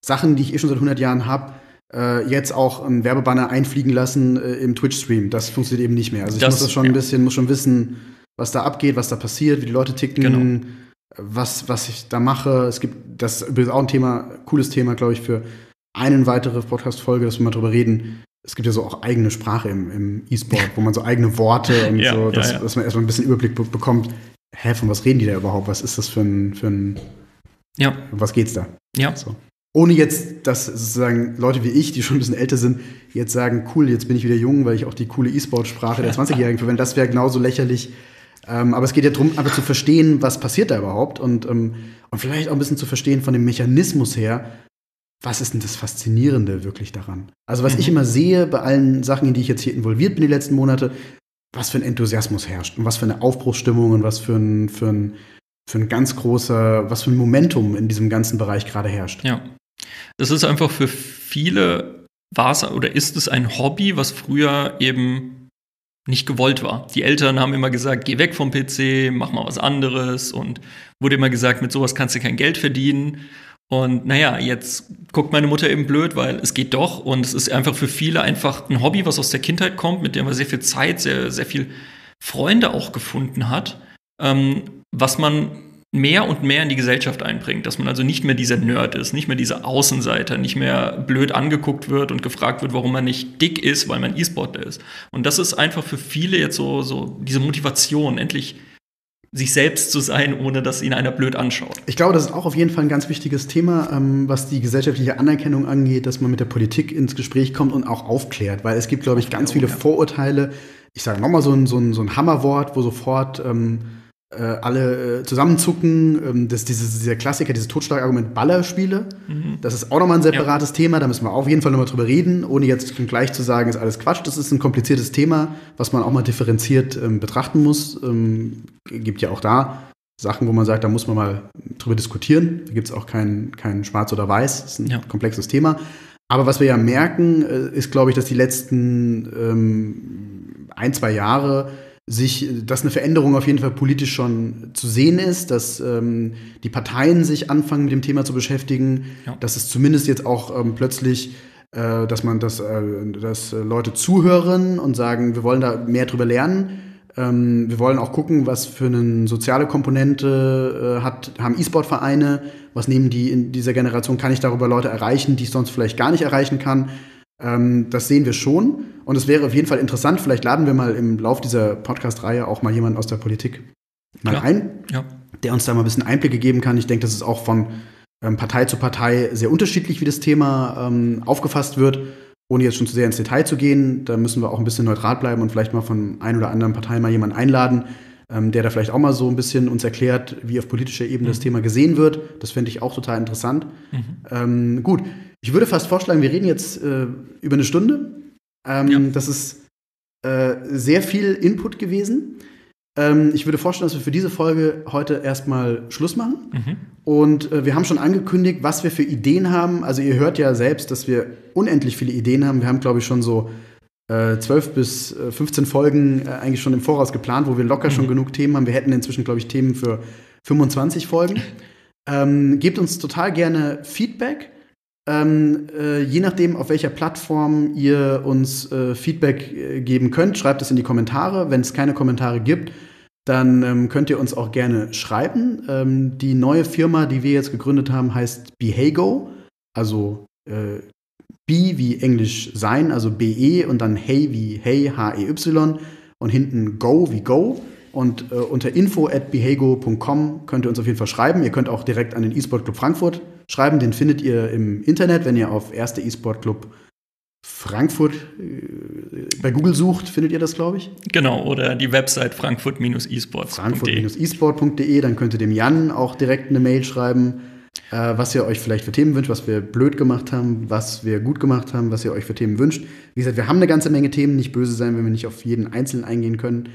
Sachen, die ich eh schon seit hundert Jahren habe, äh, jetzt auch einen Werbebanner einfliegen lassen äh, im Twitch-Stream. Das funktioniert eben nicht mehr. Also ich das, muss das schon ja. ein bisschen, muss schon wissen, was da abgeht, was da passiert, wie die Leute ticken, genau. was, was ich da mache. Es gibt, das ist übrigens auch ein Thema, cooles Thema, glaube ich, für eine weitere Podcast-Folge, dass wir mal drüber reden. Es gibt ja so auch eigene Sprache im, im E-Sport, wo man so eigene Worte und ja, so, dass, ja, ja. dass man erstmal ein bisschen Überblick be- bekommt. Hä, von was reden die da überhaupt? Was ist das für ein, für ein ja. um was geht's da? Ja. So. Ohne jetzt, dass sozusagen Leute wie ich, die schon ein bisschen älter sind, jetzt sagen, cool, jetzt bin ich wieder jung, weil ich auch die coole E-Sport-Sprache der zwanzigjährigen verwende. Das wäre genauso lächerlich. Ähm, aber es geht ja darum, einfach zu verstehen, was passiert da überhaupt und, ähm, und vielleicht auch ein bisschen zu verstehen von dem Mechanismus her, was ist denn das Faszinierende wirklich daran? Also was mhm. ich immer sehe bei allen Sachen, in die ich jetzt hier involviert bin die letzten Monate, was für ein Enthusiasmus herrscht und was für eine Aufbruchsstimmung und was für ein, für ein, für ein ganz großer, was für ein Momentum in diesem ganzen Bereich gerade herrscht. Ja, das ist einfach für viele, war es oder ist es ein Hobby, was früher eben nicht gewollt war. Die Eltern haben immer gesagt, geh weg vom P C, mach mal was anderes und wurde immer gesagt, mit sowas kannst du kein Geld verdienen. Und naja, jetzt guckt meine Mutter eben blöd, weil es geht doch und es ist einfach für viele einfach ein Hobby, was aus der Kindheit kommt, mit dem man sehr viel Zeit, sehr, sehr viel Freunde auch gefunden hat, ähm, was man mehr und mehr in die Gesellschaft einbringt, dass man also nicht mehr dieser Nerd ist, nicht mehr dieser Außenseiter, nicht mehr blöd angeguckt wird und gefragt wird, warum man nicht dick ist, weil man E-Sportler ist. Und das ist einfach für viele jetzt so, so diese Motivation, endlich sich selbst zu sein, ohne dass ihn einer blöd anschaut. Ich glaube, das ist auch auf jeden Fall ein ganz wichtiges Thema, ähm, was die gesellschaftliche Anerkennung angeht, dass man mit der Politik ins Gespräch kommt und auch aufklärt. Weil es gibt, glaube ich, ganz viele Vorurteile. Ich sage nochmal so ein, so, ein, so ein Hammerwort, wo sofort ähm, äh, alle äh, zusammenzucken. Ähm, das, dieses, dieser Klassiker, dieses Totschlagargument Ballerspiele. Mhm. Das ist auch nochmal ein separates ja. Thema. Da müssen wir auf jeden Fall nochmal drüber reden, ohne jetzt gleich zu sagen, ist alles Quatsch. Das ist ein kompliziertes Thema, was man auch mal differenziert ähm, betrachten muss. Ähm, gibt ja auch da Sachen, wo man sagt, da muss man mal drüber diskutieren. Da gibt es auch kein, kein Schwarz oder Weiß. Das ist ein ja. komplexes Thema. Aber was wir ja merken, ist, glaube ich, dass die letzten ähm, ein, zwei Jahre sich, dass eine Veränderung auf jeden Fall politisch schon zu sehen ist, dass ähm, die Parteien sich anfangen, mit dem Thema zu beschäftigen, ja. dass es zumindest jetzt auch ähm, plötzlich, äh, dass man, dass, äh, dass Leute zuhören und sagen, wir wollen da mehr drüber lernen. Ähm, wir wollen auch gucken, was für eine soziale Komponente äh, hat, haben E-Sport-Vereine, was nehmen die in dieser Generation, kann ich darüber Leute erreichen, die ich sonst vielleicht gar nicht erreichen kann. Ähm, das sehen wir schon und es wäre auf jeden Fall interessant, vielleicht laden wir mal im Lauf dieser Podcast-Reihe auch mal jemanden aus der Politik mal ja. ein, ja. der uns da mal ein bisschen Einblicke geben kann. Ich denke, das ist auch von ähm, Partei zu Partei sehr unterschiedlich, wie das Thema ähm, aufgefasst wird. Ohne jetzt schon zu sehr ins Detail zu gehen, da müssen wir auch ein bisschen neutral bleiben und vielleicht mal von ein oder anderen Partei mal jemanden einladen, ähm, der da vielleicht auch mal so ein bisschen uns erklärt, wie auf politischer Ebene mhm. das Thema gesehen wird. Das fände ich auch total interessant. Mhm. Ähm, gut, ich würde fast vorschlagen, wir reden jetzt äh, über eine Stunde. Ähm, ja. Das ist äh, sehr viel Input gewesen. Ähm, ich würde vorstellen, dass wir für diese Folge heute erstmal Schluss machen. Mhm. Und äh, wir haben schon angekündigt, was wir für Ideen haben. Also ihr hört ja selbst, dass wir unendlich viele Ideen haben. Wir haben, glaube ich, schon so äh, zwölf bis fünfzehn Folgen äh, eigentlich schon im Voraus geplant, wo wir locker mhm. schon genug Themen haben. Wir hätten inzwischen, glaube ich, Themen für fünfundzwanzig Folgen. Ähm, gebt uns total gerne Feedback. Ähm, äh, je nachdem, auf welcher Plattform ihr uns äh, Feedback äh, geben könnt, schreibt es in die Kommentare. Wenn es keine Kommentare gibt, dann ähm, könnt ihr uns auch gerne schreiben. Ähm, die neue Firma, die wir jetzt gegründet haben, heißt Behaygo. Also äh, B wie Englisch sein, also B E und dann Hey wie Hey, H E Y und hinten Go wie Go. Und äh, unter info at behaygo punkt com könnt ihr uns auf jeden Fall schreiben. Ihr könnt auch direkt an den E-Sport Club Frankfurt schreiben. Den findet ihr im Internet, wenn ihr auf erste E-Sport Club Frankfurt äh, bei Google sucht, findet ihr das, glaube ich. Genau, oder die Website frankfurt esport punkt de. frankfurt esport punkt de, dann könnt ihr dem Jan auch direkt eine Mail schreiben, äh, was ihr euch vielleicht für Themen wünscht, was wir blöd gemacht haben, was wir gut gemacht haben, was ihr euch für Themen wünscht. Wie gesagt, wir haben eine ganze Menge Themen, nicht böse sein, wenn wir nicht auf jeden Einzelnen eingehen können.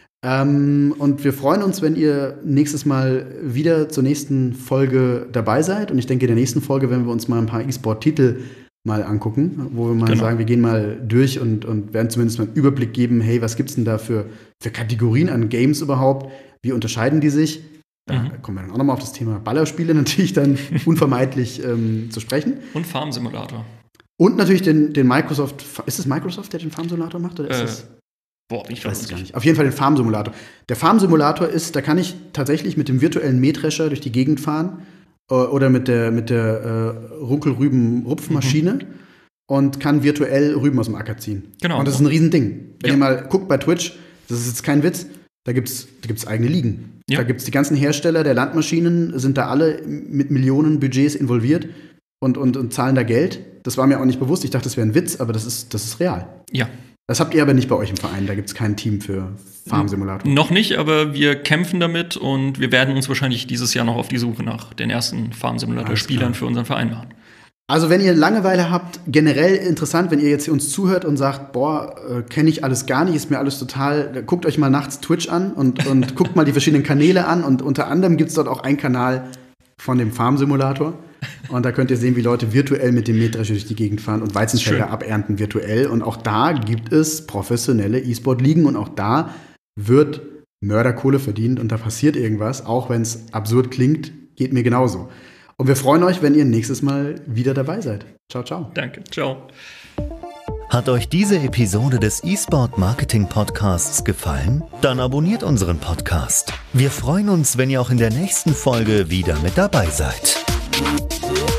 Ähm, und wir freuen uns, wenn ihr nächstes Mal wieder zur nächsten Folge dabei seid. Und ich denke, in der nächsten Folge werden wir uns mal ein paar E-Sport-Titel mal angucken, wo wir mal genau. sagen, wir gehen mal durch und, und werden zumindest mal einen Überblick geben, hey, was gibt's denn da für, für Kategorien an Games überhaupt? Wie unterscheiden die sich? Da mhm. kommen wir dann auch nochmal auf das Thema Ballerspiele natürlich dann unvermeidlich ähm, zu sprechen. Und Farm Simulator. Und natürlich den, den Microsoft, ist es Microsoft, der den Farm Simulator macht? Oder ist äh, es? Boah, ich weiß es gar nicht. Auf jeden Fall den Farm Simulator. Der Farm Simulator ist, da kann ich tatsächlich mit dem virtuellen Mähdrescher durch die Gegend fahren äh, oder mit der, mit der äh, Runkelrüben-Rupfmaschine mhm. und kann virtuell Rüben aus dem Acker ziehen. Genau. Und das ist ein Riesending. Wenn ja. ihr mal guckt bei Twitch, das ist jetzt kein Witz, da gibt's, da gibt's eigene Ligen. Ja. Da gibt's die ganzen Hersteller der Landmaschinen, sind da alle mit Millionen Budgets involviert und, und, und zahlen da Geld. Das war mir auch nicht bewusst. Ich dachte, das wäre ein Witz, aber das ist, das ist real. Ja. Das habt ihr aber nicht bei euch im Verein. Da gibt es kein Team für Farm Simulator. Noch nicht, aber wir kämpfen damit und wir werden uns wahrscheinlich dieses Jahr noch auf die Suche nach den ersten Farm Simulator-Spielern für unseren Verein machen. Also wenn ihr Langeweile habt, generell interessant, wenn ihr jetzt hier uns zuhört und sagt, boah, äh, kenne ich alles gar nicht, ist mir alles total, guckt euch mal nachts Twitch an und, und guckt mal die verschiedenen Kanäle an und unter anderem gibt es dort auch einen Kanal von dem Farm Simulator. Und da könnt ihr sehen, wie Leute virtuell mit dem Mähdrescher durch die Gegend fahren und Weizenfelder abernten virtuell. Und auch da gibt es professionelle E-Sport-Ligen und auch da wird Mörderkohle verdient und da passiert irgendwas, auch wenn es absurd klingt, geht mir genauso. Und wir freuen euch, wenn ihr nächstes Mal wieder dabei seid. Ciao, ciao. Danke, ciao. Hat euch diese Episode des eSport Marketing Podcasts gefallen? Dann abonniert unseren Podcast. Wir freuen uns, wenn ihr auch in der nächsten Folge wieder mit dabei seid.